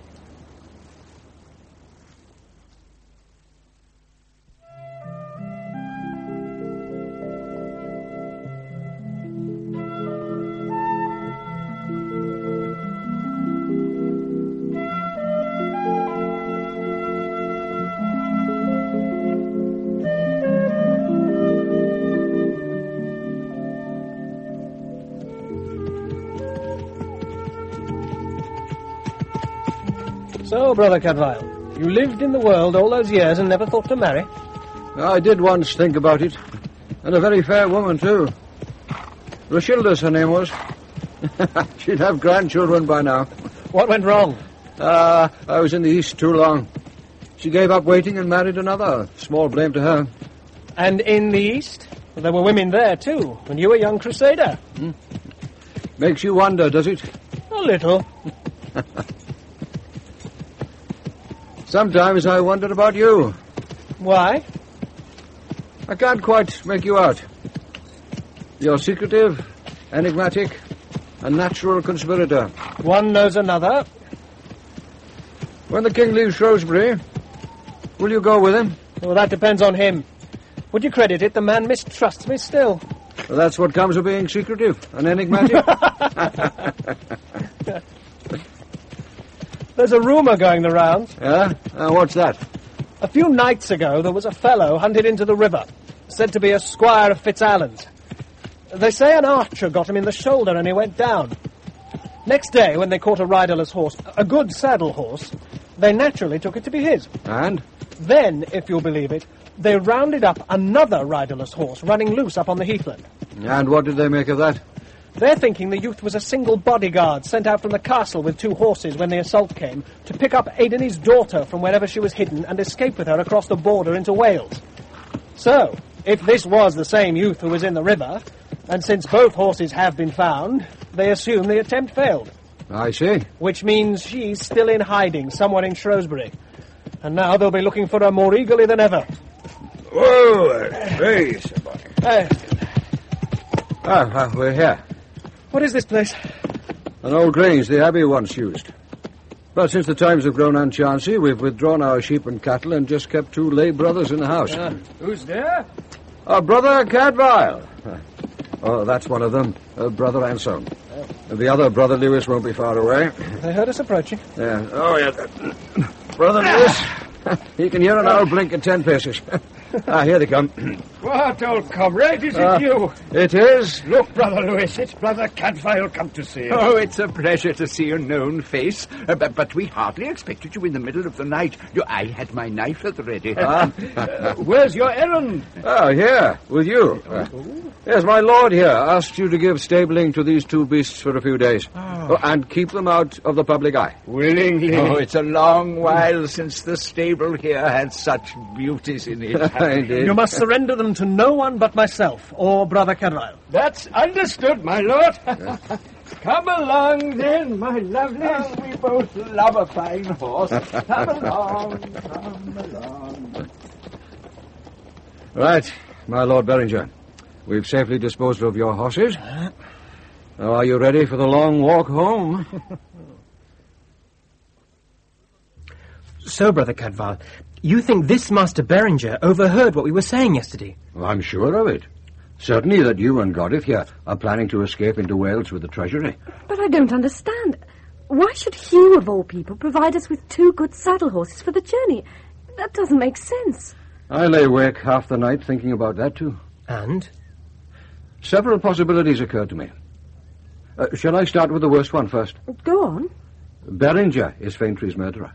So, Brother Cadfael, you lived in the world all those years and never thought to marry? I did once think about it. And a very fair woman, too. Rochilda's her name was. She'd have grandchildren by now. What went wrong? Ah, uh, I was in the East too long. She gave up waiting and married another. Small blame to her. And in the East? Well, there were women there, too, when you were a young crusader. Hmm. Makes you wonder, does it? A little. Sometimes I wondered about you. Why? I can't quite make you out. You're secretive, enigmatic, a natural conspirator. One knows another. When the king leaves Shrewsbury, will you go with him? Well, that depends on him. Would you credit it, the man mistrusts me still. Well, that's what comes of being secretive and enigmatic. There's a rumour going the rounds. Yeah? Uh, what's that? A few nights ago, there was a fellow hunted into the river, said to be a squire of Fitzallen's. They say an archer got him in the shoulder and he went down. Next day, when they caught a riderless horse, a good saddle horse, they naturally took it to be his. And? Then, if you'll believe it, they rounded up another riderless horse running loose up on the heathland. And what did they make of that? They're thinking the youth was a single bodyguard sent out from the castle with two horses when the assault came to pick up Aideny's daughter from wherever she was hidden and escape with her across the border into Wales. So, if this was the same youth who was in the river, and since both horses have been found, they assume the attempt failed. I see. Which means she's still in hiding somewhere in Shrewsbury. And now they'll be looking for her more eagerly than ever. Whoa, hey, somebody. Hey. Ah, well, we're here. What is this place? An old grange the Abbey once used. But since the times have grown unchancy, we've withdrawn our sheep and cattle and just kept two lay brothers in the house. Uh, who's there? Our brother Cadfael. Oh, that's one of them, uh, Brother Anselm. Oh. The other Brother Lewis won't be far away. They heard us approaching. Yeah. Oh, yeah. Brother Lewis. He can hear an owl blink at ten paces. Ah, here they come. What, old comrade, is uh, it you? It is. Look, Brother Lewis, it's Brother Cadfael come to see you. Oh, it's a pleasure to see a known face. Uh, but, but we hardly expected you in the middle of the night. You, I had my knife at the ready. Ah. uh, where's your errand? Oh, here, with you. Uh, yes, my lord here asked you to give stabling to these two beasts for a few days. Oh. Oh, and keep them out of the public eye. Willingly. Oh, it's a long while since the stable here had such beauties in it. Indeed. You must surrender them to no one but myself or Brother Cadfael. That's understood, my lord. Come along, then, my lovely. Oh, we both love a fine horse. Come along, come along. Right, my Lord Beringer. We've safely disposed of your horses. Now, are you ready for the long walk home? So, Brother Cadfael, you think this Master Beringer overheard what we were saying yesterday? Well, I'm sure of it. Certainly that you and Godith here are planning to escape into Wales with the treasury. But I don't understand. Why should Hugh, of all people, provide us with two good saddle horses for the journey? That doesn't make sense. I lay awake half the night thinking about that, too. And? Several possibilities occurred to me. Uh, shall I start with the worst one first? Go on. Beringer is Faintree's murderer.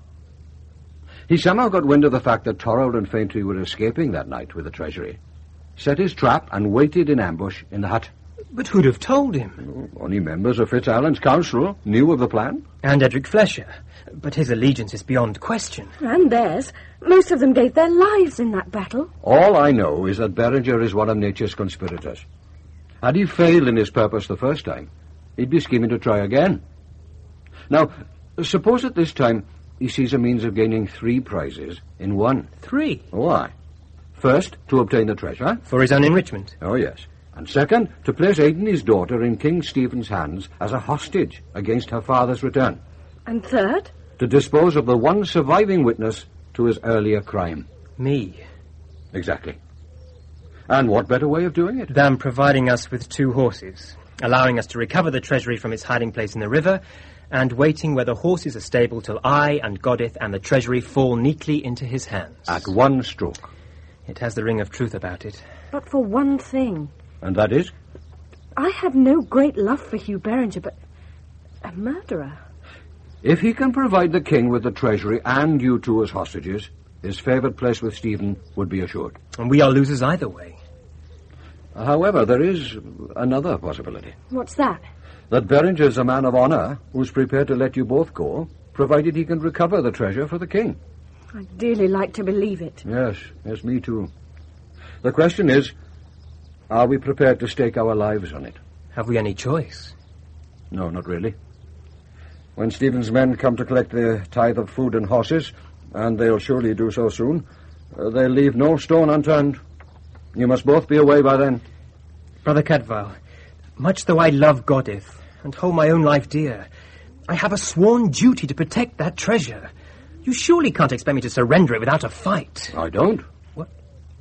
He somehow got wind of the fact that Torald and Faintree were escaping that night with the treasury, set his trap and waited in ambush in the hut. But who'd have told him? Oh, only members of FitzAlan's council knew of the plan. And Edric Flesher. But his allegiance is beyond question. And theirs. Most of them gave their lives in that battle. All I know is that Beringer is one of nature's conspirators. Had he failed in his purpose the first time, he'd be scheming to try again. Now, suppose at this time he sees a means of gaining three prizes in one. Three? Why? First, to obtain the treasure. For his own enrichment. Oh, yes. And second, to place Aidan, his daughter, in King Stephen's hands as a hostage against her father's return. And third? To dispose of the one surviving witness to his earlier crime. Me. Exactly. And what better way of doing it? Than providing us with two horses, allowing us to recover the treasury from its hiding place in the river, and waiting where the horses are stable till I and Godith and the treasury fall neatly into his hands. At one stroke. It has the ring of truth about it. But for one thing. And that is? I have no great love for Hugh Beringer, but a murderer. If he can provide the king with the treasury and you two as hostages, his favoured place with Stephen would be assured. And we are losers either way. However, there is another possibility. What's that? That Beringer's a man of honour who's prepared to let you both go, provided he can recover the treasure for the king. I'd dearly like to believe it. Yes, yes, me too. The question is, are we prepared to stake our lives on it? Have we any choice? No, not really. When Stephen's men come to collect their tithe of food and horses, and they'll surely do so soon, uh, they'll leave no stone unturned. You must both be away by then. Brother Cadfael, much though I love Godith and hold my own life dear, I have a sworn duty to protect that treasure. You surely can't expect me to surrender it without a fight. I don't. What?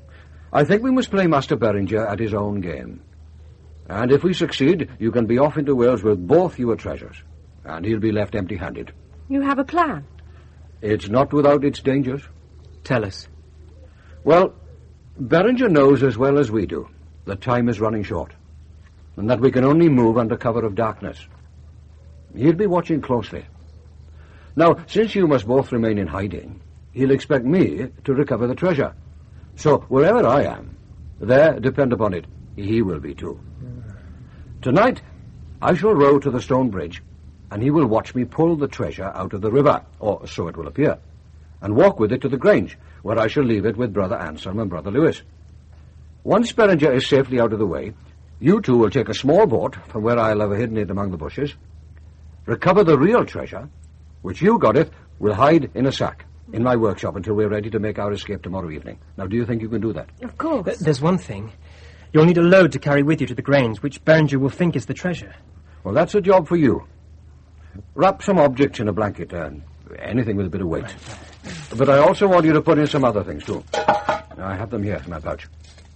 I think we must play Master Beringer at his own game. And if we succeed, you can be off into Wales with both your treasures, and he'll be left empty-handed. You have a plan? It's not without its dangers. Tell us. Well, Beringer knows as well as we do that time is running short, and that we can only move under cover of darkness. He'll be watching closely. Now, since you must both remain in hiding, he'll expect me to recover the treasure. So, wherever I am, there, depend upon it, he will be too. Tonight, I shall row to the stone bridge, and he will watch me pull the treasure out of the river, or so it will appear, and walk with it to the Grange, where I shall leave it with Brother Anselm and Brother Lewis. Once Beringer is safely out of the way, you two will take a small boat from where I'll have hidden it among the bushes, recover the real treasure, which you, Godith, will hide in a sack in my workshop until we're ready to make our escape tomorrow evening. Now, do you think you can do that? Of course. Th- there's one thing. You'll need a load to carry with you to the Grange, which Beringer will think is the treasure. Well, that's a job for you. Wrap some objects in a blanket, uh, anything with a bit of weight. But I also want you to put in some other things, too. I have them here in my pouch.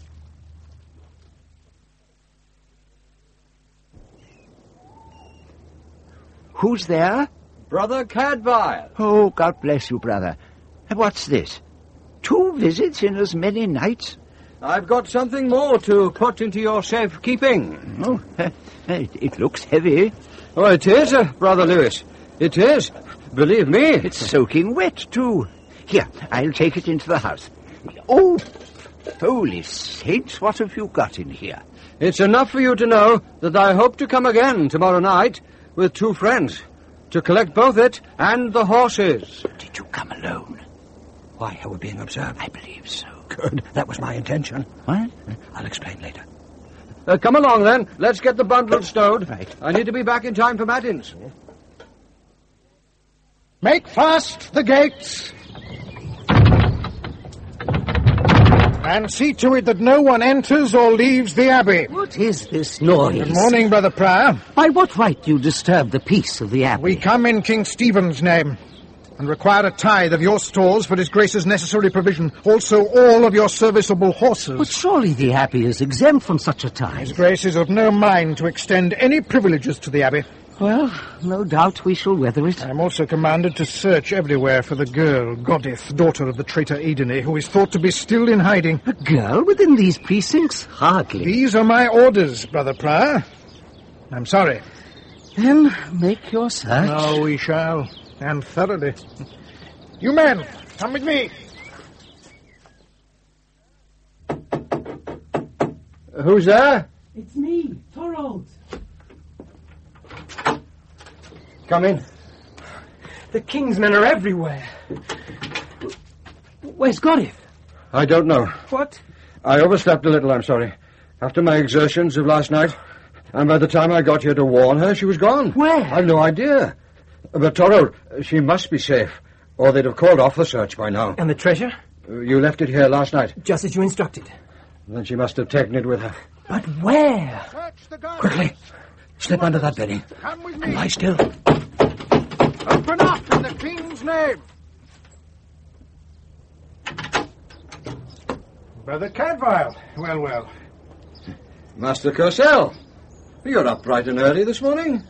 Who's there? Brother Cadfael. Oh, God bless you, brother. And what's this? Two visits in as many nights? I've got something more to put into your safekeeping. Oh, it, it looks heavy. Oh, it is, uh, Brother Lewis. It is. Believe me. It's soaking wet, too. Here, I'll take it into the house. Oh, holy saints, what have you got in here? It's enough for you to know that I hope to come again tomorrow night with two friends to collect both it and the horses. Did you come alone? Why, are we being observed? I believe so. Good. That was my intention. What? I'll explain later. Uh, come along, then. Let's get the bundle stowed. Right. I need to be back in time for matins. Make fast the gates. And see to it that no one enters or leaves the abbey. What is this noise? Good morning, Brother Prior. By what right do you disturb the peace of the abbey? We come in King Stephen's name and require a tithe of your stores for His Grace's necessary provision. Also all of your serviceable horses. But surely the abbey is exempt from such a tithe. His Grace is of no mind to extend any privileges to the abbey. Well, no doubt we shall weather it. I am also commanded to search everywhere for the girl, Godith, daughter of the traitor Edene, who is thought to be still in hiding. A girl within these precincts? Hardly. These are my orders, Brother Prior. I'm sorry. Then make your search. Oh, we shall, and thoroughly. You men, come with me. Who's there? It's me, Thorold. Come in. The king's men are everywhere. Where's Godith? I don't know. What? I overslept a little, I'm sorry. After my exertions of last night. And by the time I got here to warn her, she was gone. Where? I've no idea. But, Toro, she must be safe. Or they'd have called off the search by now. And the treasure? Uh, you left it here last night. Just as you instructed. Then she must have taken it with her. But where? Search the garden. Quickly. Slip under that bedding. Come with me. And lie still. Open up in the king's name. Brother Cadfael. Well, well. Master Cursell, you're up bright and early this morning.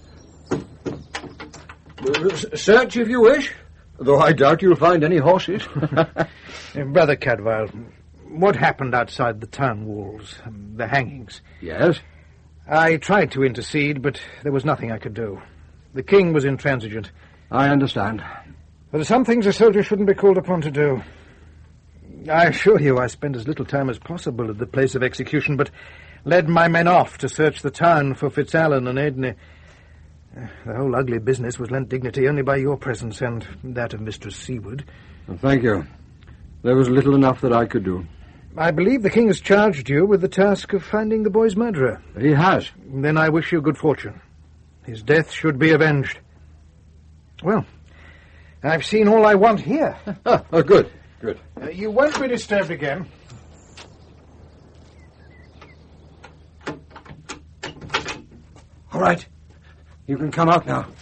Uh, search if you wish, though I doubt you'll find any horses. Brother Cadfael, what happened outside the town walls? Um, the hangings? Yes? I tried to intercede, but there was nothing I could do. The king was intransigent. I understand. There are some things a soldier shouldn't be called upon to do. I assure you I spent as little time as possible at the place of execution, but led my men off to search the town for Fitzallen and Edney. The whole ugly business was lent dignity only by your presence and that of Mistress Seward. Well, thank you. There was little enough that I could do. I believe the king has charged you with the task of finding the boy's murderer. He has. Then I wish you good fortune. His death should be avenged. Well, I've seen all I want here. oh, good, good. Uh, you won't be disturbed again. All right. You can come out now.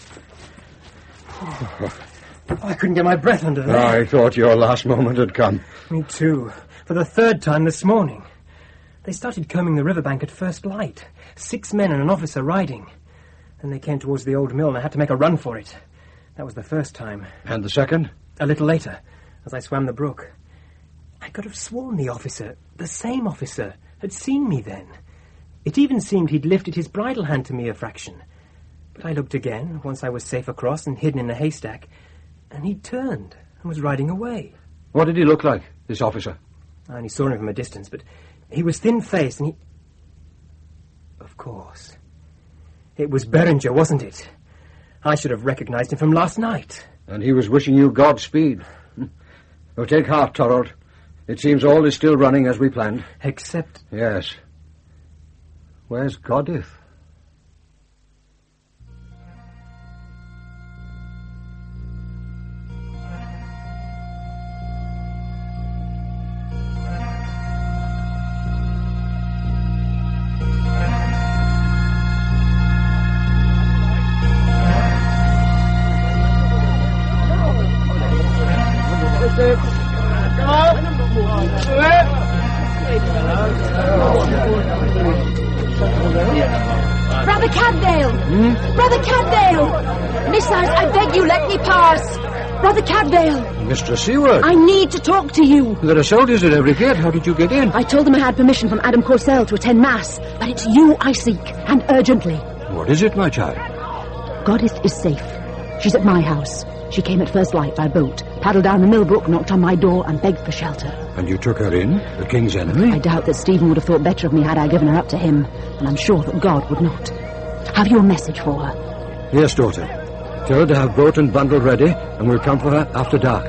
I couldn't get my breath under there. I thought your last moment had come. Me too. For the third time this morning. They started combing the riverbank at first light. Six men and an officer riding. Then they came towards the old mill and I had to make a run for it. That was the first time. And the second? A little later, as I swam the brook. I could have sworn the officer, the same officer, had seen me then. It even seemed he'd lifted his bridle hand to me a fraction. But I looked again, once I was safe across and hidden in a haystack, and he'd turned and was riding away. What did he look like, this officer? I only saw him from a distance, but he was thin-faced and he... Of course. It was Beringer, wasn't it? I should have recognized him from last night. And he was wishing you Godspeed. Oh, take heart, Thorold. It seems all is still running as we planned. Except... Yes. Where's Godith? Brother Cadvale! Hmm? Brother Cadvale! Missiles, I beg you, let me pass! Brother Cadvale! Mistress Seward! I need to talk to you. There are soldiers at every gate. How did you get in? I told them I had permission from Adam Corsell to attend Mass, but it's you I seek, and urgently. What is it, my child? Goddess is safe. She's at my house. She came at first light by boat, paddled down the Millbrook, knocked on my door, and begged for shelter. And you took her in? The king's enemy? I doubt that Stephen would have thought better of me had I given her up to him, and I'm sure that God would not. Have you a message for her? Yes, daughter. Tell her to have boat and bundle ready, and we'll come for her after dark.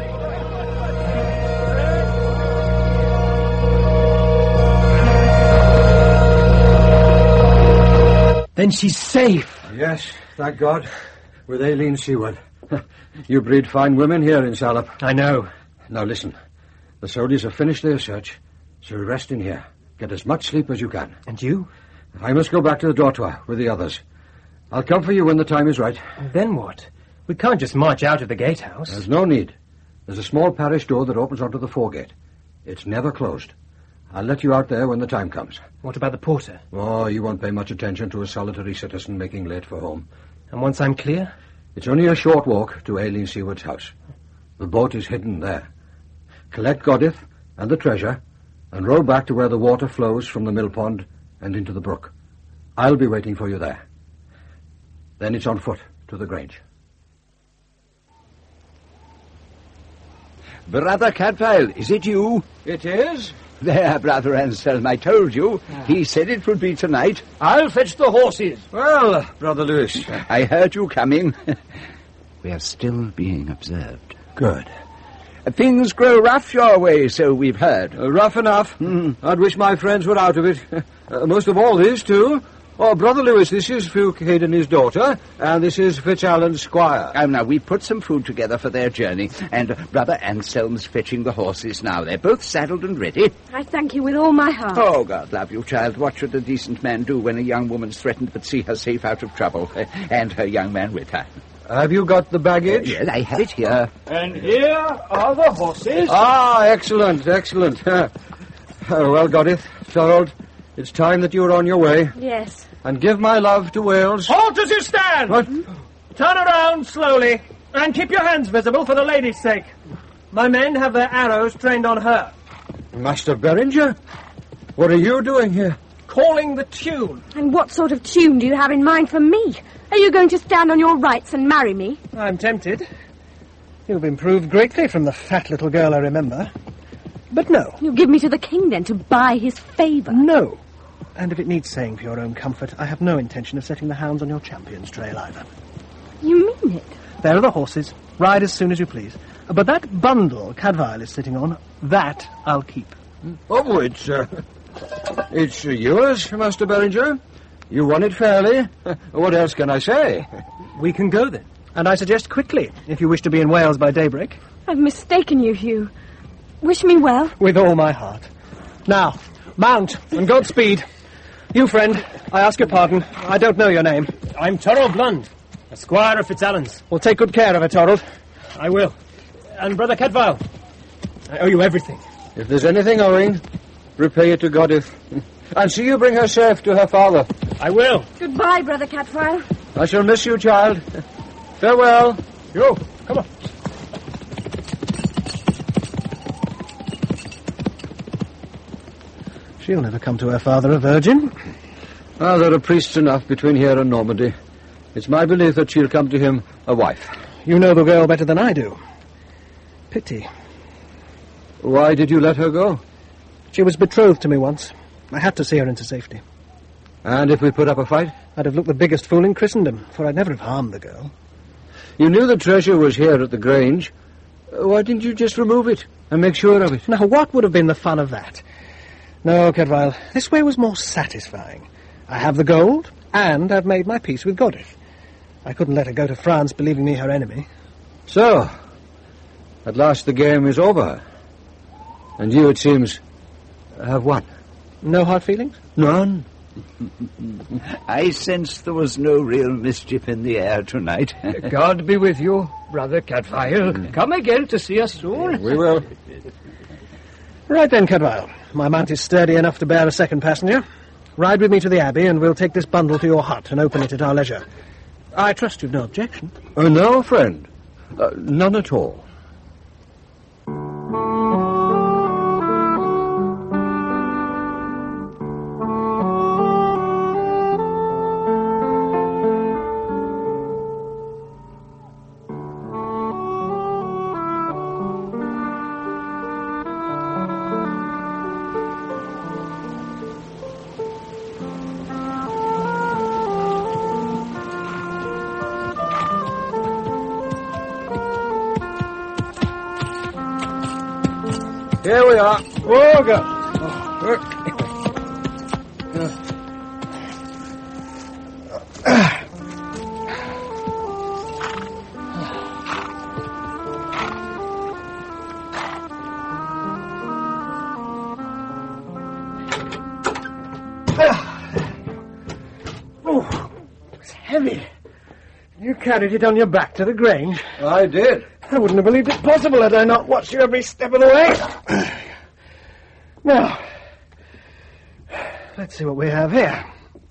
Then she's safe. Yes, thank God. With Aileen Seward. You breed fine women here in Salop. I know. Now listen. The soldiers have finished their search, so rest in here. Get as much sleep as you can. And you? I must go back to the dortoir with the others. I'll come for you when the time is right. Then what? We can't just march out of the gatehouse. There's no need. There's a small parish door that opens onto the foregate. It's never closed. I'll let you out there when the time comes. What about the porter? Oh, you won't pay much attention to a solitary citizen making late for home. And once I'm clear? It's only a short walk to Aileen Seward's house. The boat is hidden there. Collect Godith and the treasure and row back to where the water flows from the mill pond and into the brook. I'll be waiting for you there. Then it's on foot to the Grange. Brother Cadfael, is it you? It is. There, Brother Anselm, I told you. He said it would be tonight. I'll fetch the horses. Well, Brother Lewis. I heard you coming. We are still being observed. Good. Things grow rough your way, so we've heard. Uh, rough enough. Mm. I'd wish my friends were out of it. Uh, most of all these two. Oh, Brother Lewis, this is Fuke Hayden, his daughter, and this is Fitzallen's squire. Oh, now, we put some food together for their journey, and Brother Anselm's fetching the horses now. They're both saddled and ready. I thank you with all my heart. Oh, God love you, child. What should a decent man do when a young woman's threatened but see her safe out of trouble, and her young man with her? Have you got the baggage? Uh, yes, I have it here. And here are the horses. Ah, excellent, excellent. Uh, well, Godith, Thorold, it's time that you were on your way. Yes. And give my love to Wales. Halt as you stand! What? Turn around slowly, and keep your hands visible for the lady's sake. My men have their arrows trained on her. Master Beringer? What are you doing here? Calling the tune. And what sort of tune do you have in mind for me? Are you going to stand on your rights and marry me? I'm tempted. You've improved greatly from the fat little girl I remember. But no. You give me to the king, then, to buy his favour? No. And if it needs saying for your own comfort, I have no intention of setting the hounds on your champion's trail either. You mean it? There are the horses. Ride as soon as you please. But that bundle Cadfael is sitting on, that I'll keep. Oh, it's, uh, it's yours, Master Beringer. You won it fairly. What else can I say? We can go then. And I suggest quickly, if you wish to be in Wales by daybreak. I've mistaken you, Hugh. Wish me well. With all my heart. Now, mount, and Godspeed. You, friend, I ask your pardon. I don't know your name. I'm Torald Lund, a squire of Fitzallen's. Well, take good care of her, Torald. I will. And Brother Cadfael, I owe you everything. If there's anything owing, repay it to Godith. And see you bring her safe to her father. I will. Goodbye, Brother Cadfael. I shall miss you, child. Farewell. You, come on. She'll never come to her father a virgin. Ah, there are priests enough between here and Normandy. It's my belief that she'll come to him a wife. You know the girl better than I do. Pity. Why did you let her go? She was betrothed to me once. I had to see her into safety. And if we put up a fight? I'd have looked the biggest fool in Christendom, for I'd never have harmed the girl. You knew the treasure was here at the Grange. Why didn't you just remove it and make sure of it? Now, what would have been the fun of that? No, Cadfael, this way was more satisfying. I have the gold, and I've made my peace with Godith. I couldn't let her go to France believing me her enemy. So, at last the game is over. And you, it seems, have won. No hard feelings? None. I sensed there was no real mischief in the air tonight. God be with you, Brother Cadfael. Come again to see us soon. We will. Right then, Cadwell. My mount is sturdy enough to bear a second passenger. Ride with me to the Abbey, and we'll take this bundle to your hut and open it at our leisure. I trust you've no objection. Uh, no, friend. Uh, none at all. Here we are. Oh, God. Oh, it's heavy. You carried it on your back to the Grange. I did. I wouldn't have believed it possible had I not watched you every step of the way. Now, let's see what we have here.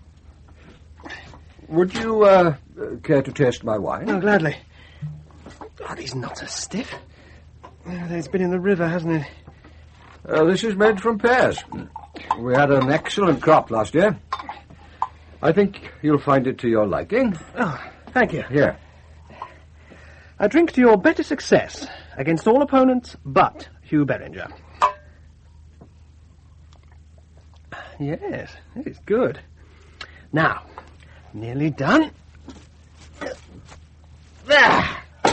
Would you uh, care to taste my wine? Oh, gladly. Oh, these knots are stiff. Oh, it's been in the river, hasn't it? Uh, this is made from pears. We had an excellent crop last year. I think you'll find it to your liking. Oh, thank you. Here. I drink to your better success against all opponents but Hugh Beringer. Yes, it is good. Now, nearly done. There.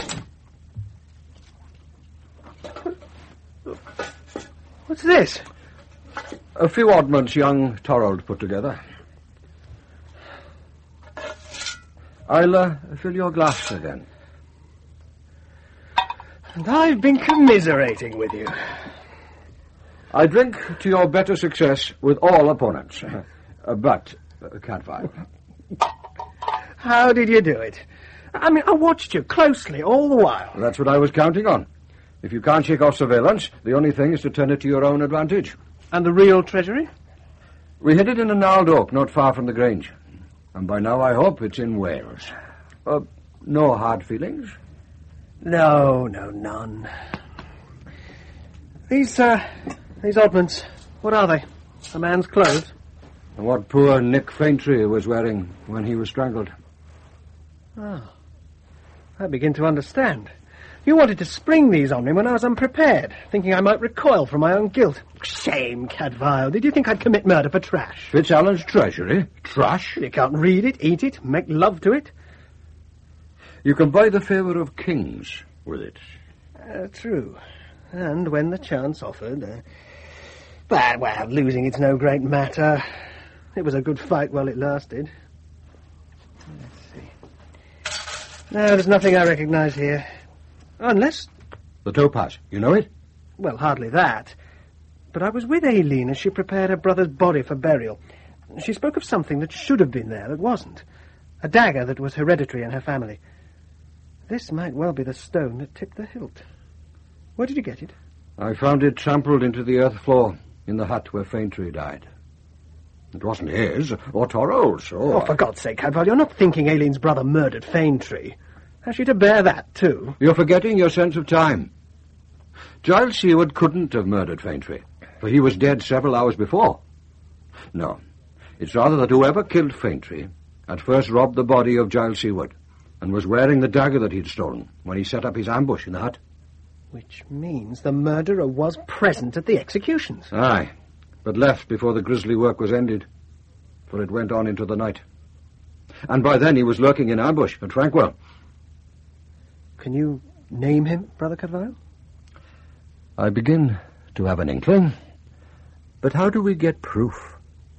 What's this? A few oddments young Torrold put together. I'll uh, fill your glass again. And I've been commiserating with you. I drink to your better success with all opponents. Uh, but, uh, Cadfael. How did you do it? I mean, I watched you closely all the while. That's what I was counting on. If you can't shake off surveillance, the only thing is to turn it to your own advantage. And the real treasury? We hid it in a gnarled oak not far from the Grange. And by now I hope it's in Wales. Uh, no hard feelings? No, no, none. These, uh, these oddments, what are they? A man's clothes? And what poor Nick Faintree was wearing when he was strangled. Oh, I begin to understand. You wanted to spring these on me when I was unprepared, thinking I might recoil from my own guilt. Shame, Cadfael. Did you think I'd commit murder for trash? Fitzallen's treasury? Trash? You can't read it, eat it, make love to it. You can buy the favour of kings with it. Uh, true. And when the chance offered... Uh, but, well, losing it's no great matter. It was a good fight while it lasted. Let's see. No, there's nothing I recognise here. Unless... The topaz. You know it? Well, hardly that. But I was with Aileen as she prepared her brother's body for burial. She spoke of something that should have been there that wasn't. A dagger that was hereditary in her family. This might well be the stone that tipped the hilt. Where did you get it? I found it trampled into the earth floor in the hut where Faintree died. It wasn't his, or Torrold's, or... Oh, for God's sake, Cadfael, you're not thinking Aileen's brother murdered Faintree. How's she to bear that, too? You're forgetting your sense of time. Giles Seward couldn't have murdered Faintree, for he was dead several hours before. No, it's rather that whoever killed Faintree had first robbed the body of Giles Seward and was wearing the dagger that he'd stolen when he set up his ambush in the hut. Which means the murderer was present at the executions. Aye, but left before the grisly work was ended, for it went on into the night. And by then he was lurking in ambush at Frankwell. Can you name him, Brother Cadfael? I begin to have an inkling. But how do we get proof?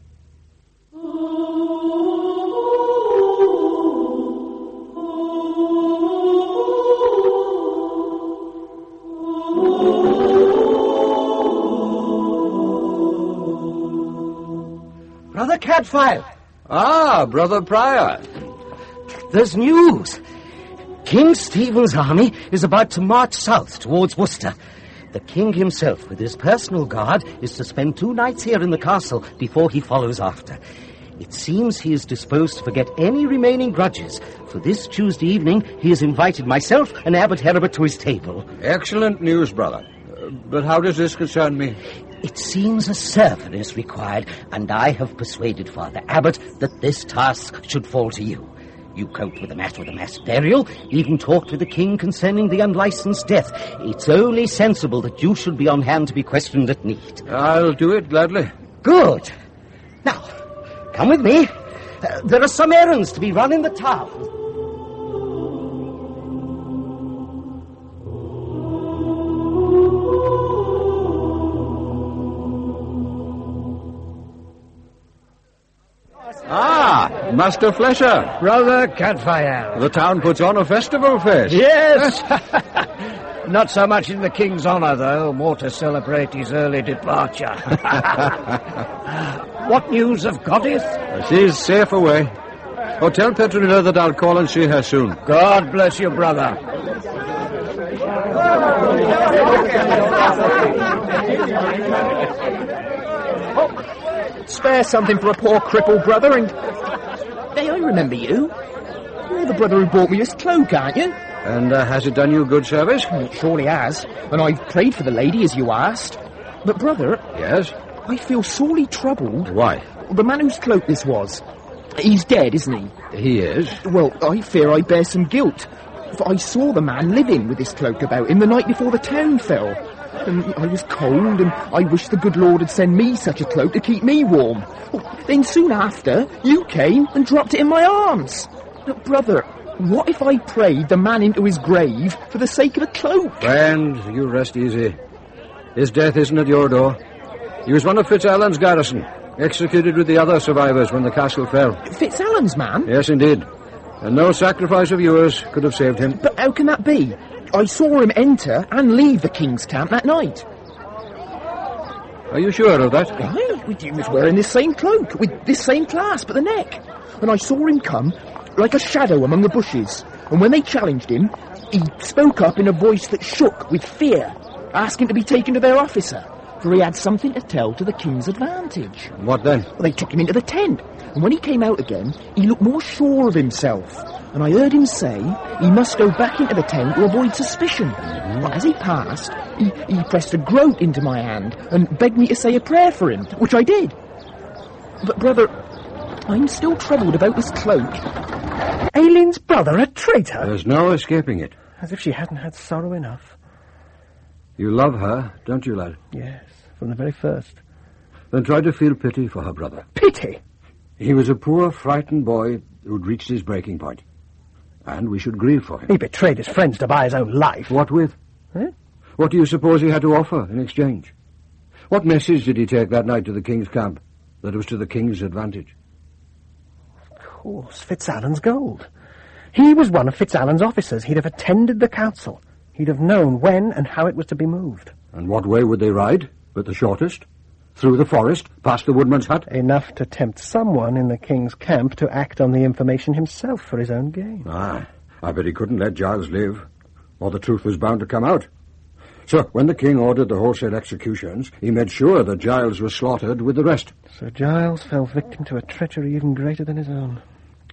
Brother Cadfael! Ah, Brother Prior. There's news. King Stephen's army is about to march south towards Worcester. The king himself, with his personal guard, is to spend two nights here in the castle before he follows after. It seems he is disposed to forget any remaining grudges. For this Tuesday evening, he has invited myself and Abbot Heribert to his table. Excellent news, brother. Uh, but how does this concern me? It seems a servant is required, and I have persuaded Father Abbot that this task should fall to you. You coped with the matter of the mass burial, even talked with the king concerning the unlicensed death. It's only sensible that you should be on hand to be questioned at need. I'll do it gladly. Good. Now, come with me. Uh, there are some errands to be run in the town. Ah, Master Flesher. Brother Cadfael. The town puts on a festival fest. Yes. Not so much in the king's honour, though, more to celebrate his early departure. What news of Goddith? She's safe away. Oh, tell Petronilla that I'll call and see her soon. God bless you, brother. Spare something for a poor crippled brother, and... Hey, I remember you. You're the brother who bought me this cloak, aren't you? And uh, has it done you good service? It surely has, and I've prayed for the lady as you asked. But, brother... Yes? I feel sorely troubled. Why? The man whose cloak this was. He's dead, isn't he? He is. Well, I fear I bear some guilt. For I saw the man living with this cloak about him the night before the town fell. And I was cold, and I wished the good Lord had sent me such a cloak to keep me warm. Well, then soon after, you came and dropped it in my arms. But, brother, what if I prayed the man into his grave for the sake of a cloak? Friend, you rest easy. His death isn't at your door. He was one of Fitzallen's garrison, executed with the other survivors when the castle fell. Fitzallen's man? Yes, indeed. And no sacrifice of yours could have saved him. But how can that be? I saw him enter and leave the king's camp that night. Are you sure of that? Aye, he was wearing this same cloak, with this same clasp at the neck. And I saw him come like a shadow among the bushes. And when they challenged him, he spoke up in a voice that shook with fear, asking to be taken to their officer, for he had something to tell to the king's advantage. What then? Well, they took him into the tent, and when he came out again, he looked more sure of himself. And I heard him say he must go back into the tent to avoid suspicion. Mm-hmm. But as he passed, he, he pressed a groat into my hand and begged me to say a prayer for him, which I did. But, brother, I'm still troubled about this cloak. Aileen's brother, a traitor? There's no escaping it. As if she hadn't had sorrow enough. You love her, don't you, lad? Yes, from the very first. Then try to feel pity for her brother. Pity? He was a poor, frightened boy who'd reached his breaking point. And we should grieve for him. He betrayed his friends to buy his own life. What with? Eh? What do you suppose he had to offer in exchange? What message did he take that night to the king's camp that was to the king's advantage? Of course, Fitzallen's gold. He was one of Fitzallen's officers. He'd have attended the council. He'd have known when and how it was to be moved. And what way would they ride? But the shortest? Through the forest, past the woodman's hut? Enough to tempt someone in the king's camp to act on the information himself for his own gain. Ah, I bet he couldn't let Giles live, or the truth was bound to come out. So, when the king ordered the wholesale executions, he made sure that Giles was slaughtered with the rest. So Giles fell victim to a treachery even greater than his own.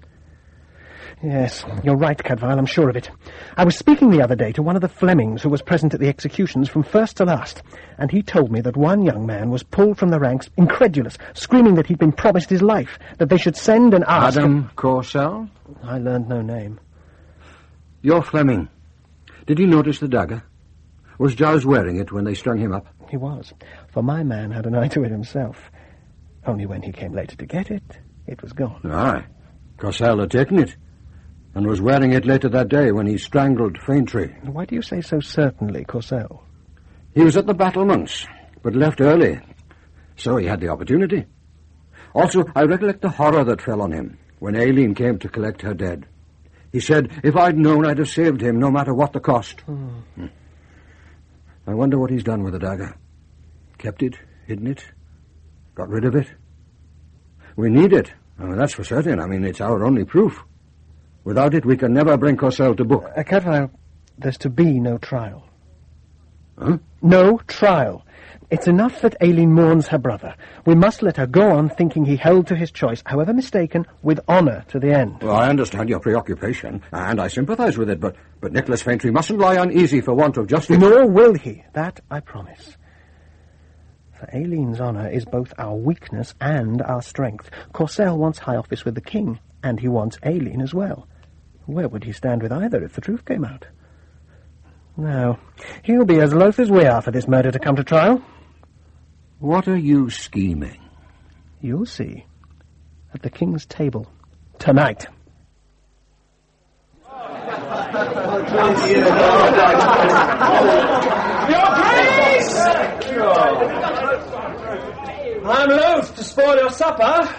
Yes, you're right, Cadfael, I'm sure of it. I was speaking the other day to one of the Flemings who was present at the executions from first to last, and he told me that one young man was pulled from the ranks, incredulous, screaming that he'd been promised his life, that they should send and ask... Adam him... Corsell? I learned no name. You're Fleming. Did he notice the dagger? Was Giles wearing it when they strung him up? He was, for my man had an eye to it himself. Only when he came later to get it, it was gone. Aye. Corsell had taken it, and was wearing it later that day when he strangled Faintree. Why do you say so certainly, Corsell? He was at the battlements, but left early, so he had the opportunity. Also, I recollect the horror that fell on him when Aileen came to collect her dead. He said, if I'd known, I'd have saved him, no matter what the cost. Hmm. Hmm. I wonder what he's done with the dagger. Kept it, hidden it, got rid of it. We need it, I mean, that's for certain. I mean, it's our only proof. Without it, we can never bring Corsell to book. Uh, Cadfael, there's to be no trial. Huh? No trial. It's enough that Aileen mourns her brother. We must let her go on thinking he held to his choice, however mistaken, with honour to the end. Well, I understand your preoccupation, and I sympathise with it, but, but Nicholas Faintree mustn't lie uneasy for want of justice. Nor will he. That I promise. For Aileen's honour is both our weakness and our strength. Corsell wants high office with the king, and he wants Aileen as well. Where would he stand with either if the truth came out? No, he'll be as loath as we are for this murder to come to trial. What are you scheming? You'll see. At the king's table. Tonight. Your Grace! I'm loath to spoil your supper.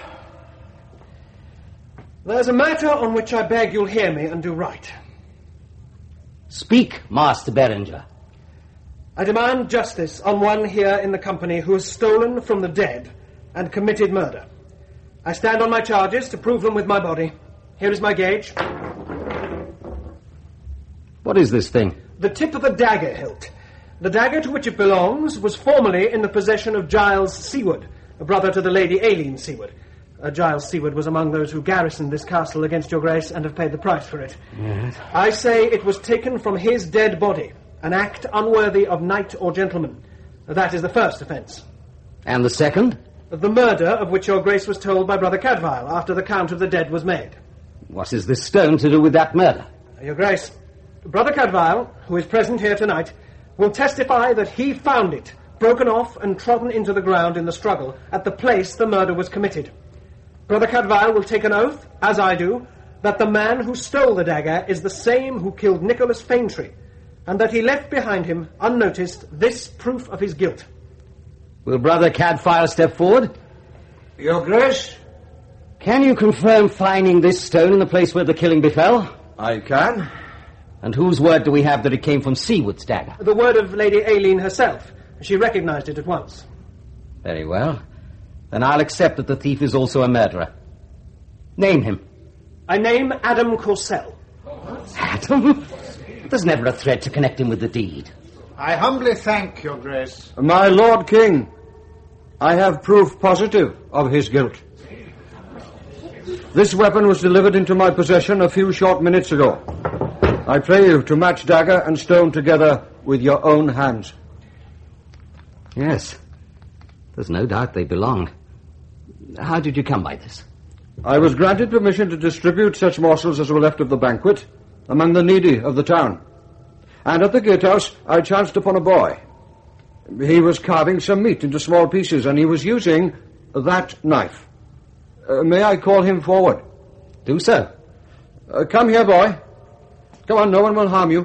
There's a matter on which I beg you'll hear me and do right. Speak, Master Berenger. I demand justice on one here in the company who has stolen from the dead and committed murder. I stand on my charges to prove them with my body. Here is my gauge. What is this thing? The tip of a dagger hilt. The dagger to which it belongs was formerly in the possession of Giles Seward, a brother to the Lady Aileen Seward. Uh, Giles Seward was among those who garrisoned this castle against your grace and have paid the price for it. Yes. I say it was taken from his dead body, an act unworthy of knight or gentleman. That is the first offence. And the second? The murder of which your grace was told by Brother Cadfael after the count of the dead was made. What is this stone to do with that murder? Your grace, Brother Cadfael, who is present here tonight, will testify that he found it, broken off and trodden into the ground in the struggle, at the place the murder was committed. Brother Cadfael will take an oath, as I do, that the man who stole the dagger is the same who killed Nicholas Faintree, and that he left behind him, unnoticed, this proof of his guilt. Will Brother Cadfael step forward? Your Grace? Can you confirm finding this stone in the place where the killing befell? I can. And whose word do we have that it came from Seward's dagger? The word of Lady Aileen herself. She recognised it at once. Very well. Then I'll accept that the thief is also a murderer. Name him. I name Adam Corsell. Adam? There's never a thread to connect him with the deed. I humbly thank your grace. My Lord King, I have proof positive of his guilt. This weapon was delivered into my possession a few short minutes ago. I pray you to match dagger and stone together with your own hands. Yes. There's no doubt they belong. How did you come by this? I was granted permission to distribute such morsels as were left of the banquet among the needy of the town. And at the gatehouse, I chanced upon a boy. He was carving some meat into small pieces, and he was using that knife. Uh, may I call him forward? Do so. Uh, come here, boy. Come on, no one will harm you.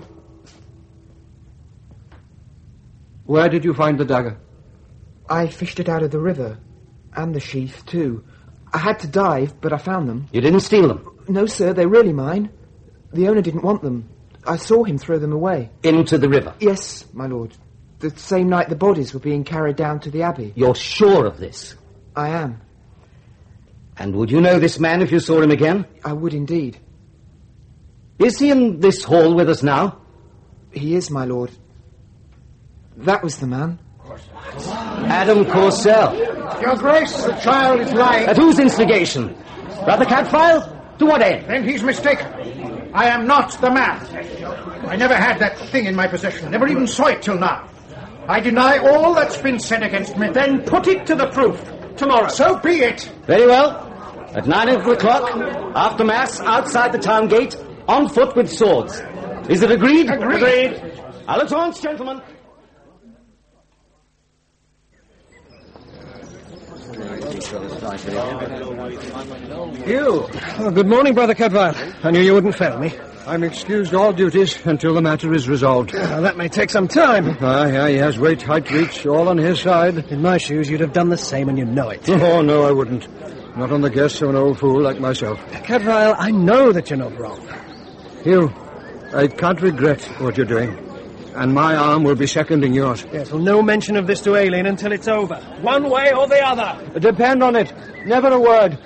Where did you find the dagger? I fished it out of the river, and the sheath, too. I had to dive, but I found them. You didn't steal them? No, sir, they're really mine. The owner didn't want them. I saw him throw them away. Into the river? Yes, my lord. The same night the bodies were being carried down to the abbey. You're sure of this? I am. And would you know this man if you saw him again? I would indeed. Is he in this hall with us now? He is, my lord. That was the man. Adam Corsell. Your Grace, the child is lying. At whose instigation? Brother Cadfael? To what end? Then he's mistaken. I am not the man. I never had that thing in my possession. Never even saw it till now. I deny all that's been said against me. Then put it to the proof. Tomorrow. So be it. Very well. At nine o'clock, after Mass, outside the town gate, on foot with swords. Is it agreed? Agreed. Agreed. I'll advance, gentlemen. You. Oh, good morning, Brother Cadfael. I knew you wouldn't fail me. I'm excused all duties until the matter is resolved. Uh, that may take some time. Ah, yeah, he has weight, height, reach, all on his side. In my shoes, you'd have done the same, and you know it. Oh, no, I wouldn't. Not on the guests of an old fool like myself. Cadfael, I know that you're not wrong. Hugh, I can't regret what you're doing. And my arm will be seconding yours. Yes, well, no mention of this to Aileen until it's over. One way or the other. Depend on it. Never a word.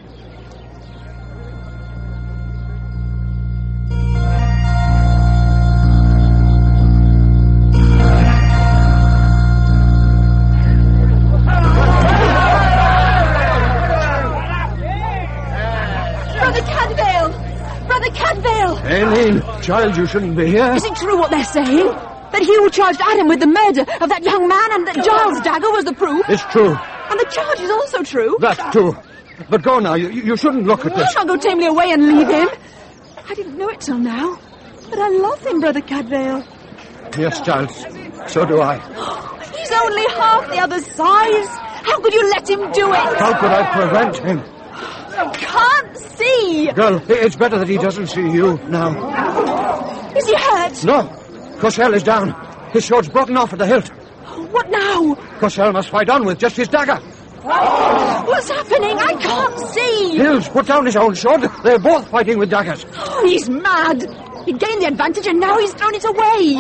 child, you shouldn't be here. Is it true what they're saying? That Hugh charged Adam with the murder of that young man and that Giles' dagger was the proof? It's true. And the charge is also true? That's true. But go now. You, you shouldn't look at I this. shan't go tamely away and leave him. I didn't know it till now. But I love him, Brother Cadfael. Yes, Giles. So do I. He's only half the other size. How could you let him do it? How could I prevent him? I can't see. Girl, it's better that he doesn't see you now. Is he hurt? No. Cossel is down. His sword's broken off at the hilt. What now? Cossel must fight on with just his dagger. What's happening? I can't see. Hills put down his own sword. They're both fighting with daggers. Oh, he's mad. He gained the advantage and now he's thrown it away.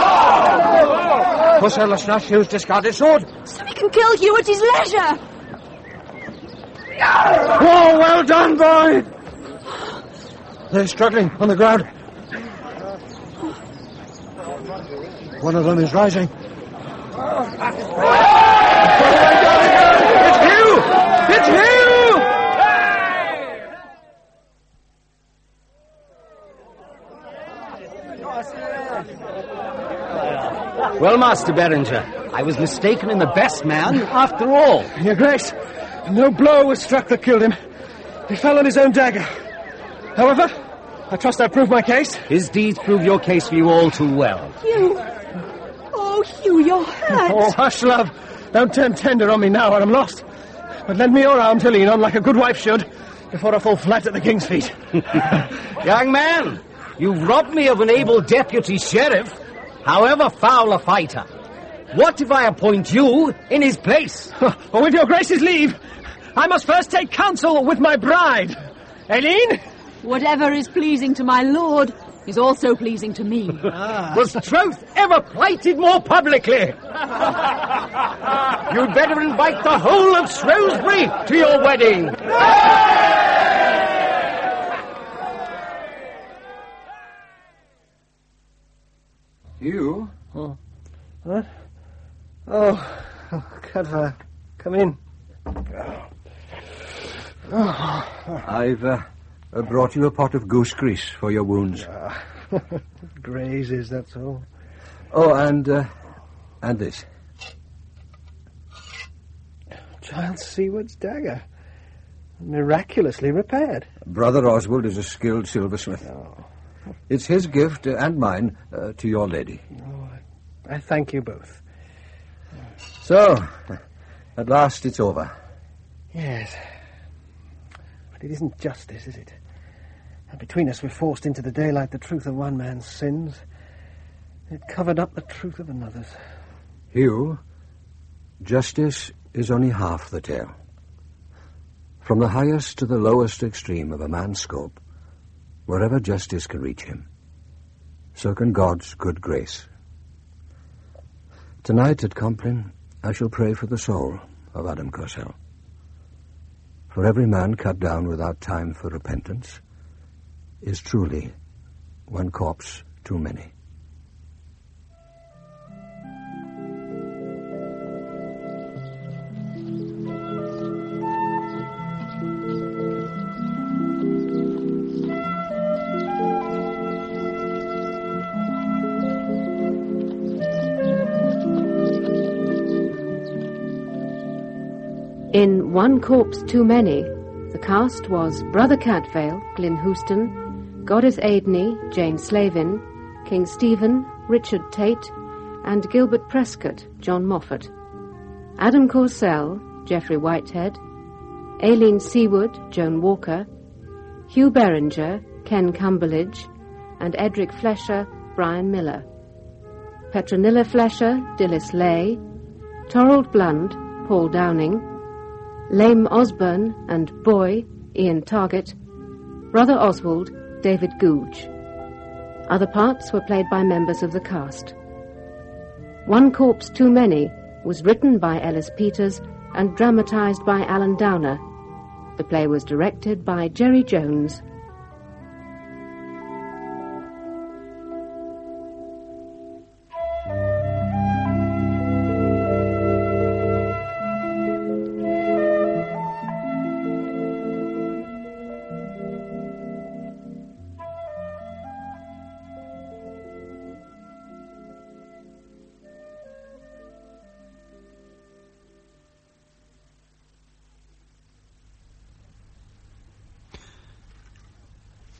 Cossel has snatched Hill's discarded sword. So he can kill Hugh at his leisure. Oh, well done, boy. They're struggling on the ground. One of them is rising. It's Hugh! It's Hugh! Well, Master Berenger, I was mistaken in the best man after all. Your Grace, no blow was struck that killed him. He fell on his own dagger. However, I trust I proved my case. His deeds prove your case for you all too well. Hugh. Oh, Hugh, you're hurt. Oh, hush, love. Don't turn tender on me now or I'm lost. But lend me your arm to lean on like a good wife should before I fall flat at the king's feet. Young man, you've robbed me of an able deputy sheriff, however foul a fighter. What if I appoint you in his place? Well, with your Grace's leave, I must first take counsel with my bride. Aileen? Whatever is pleasing to my lord is also pleasing to me. Ah. Was troth ever plighted more publicly? You'd better invite the whole of Shrewsbury to your wedding. You? Oh. What? Oh, oh Cadfael, come in. Oh. I've uh, brought you a pot of goose grease for your wounds. Ah. Grazes, that's all. Oh, and, uh, and this. Giles Seward's dagger. Miraculously repaired. Brother Oswald is a skilled silversmith. Oh. It's his gift uh, and mine uh, to your lady. Oh, I, I thank you both. So, at last it's over. Yes. But it isn't justice, is it? And between us we're forced into the daylight the truth of one man's sins. It covered up the truth of another's. Hugh, justice is only half the tale. From the highest to the lowest extreme of a man's scope, wherever justice can reach him, so can God's good grace. Tonight at Compline, I shall pray for the soul of Adam Cossel. For every man cut down without time for repentance is truly one corpse too many. In One Corpse Too Many, the cast was Brother Cadfael, Glyn Houston, Goddess Aidney, Jane Slavin, King Stephen, Richard Tate, and Gilbert Prescott, John Moffat. Adam Corsell, Geoffrey Whitehead, Aileen Seward, Joan Walker, Hugh Berenger, Ken Cumberledge, and Edric Flesher, Brian Miller. Petronilla Flesher, Dilys Lay, Torald Blunt, Paul Downing, Lame Osborne and Boy, Ian Target, Brother Oswald, David Googe. Other parts were played by members of the cast. One Corpse Too Many was written by Ellis Peters and dramatised by Alan Downer. The play was directed by Jerry Jones.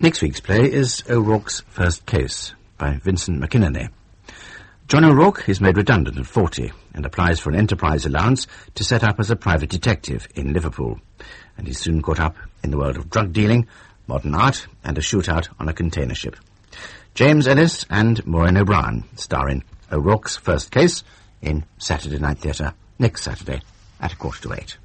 Next week's play is O'Rourke's First Case by Vincent McInerney. John O'Rourke is made redundant at forty and applies for an enterprise allowance to set up as a private detective in Liverpool. And he's soon caught up in the world of drug dealing, modern art, and a shootout on a container ship. James Ellis and Maureen O'Brien star in O'Rourke's First Case in Saturday Night Theatre next Saturday at a quarter to eight.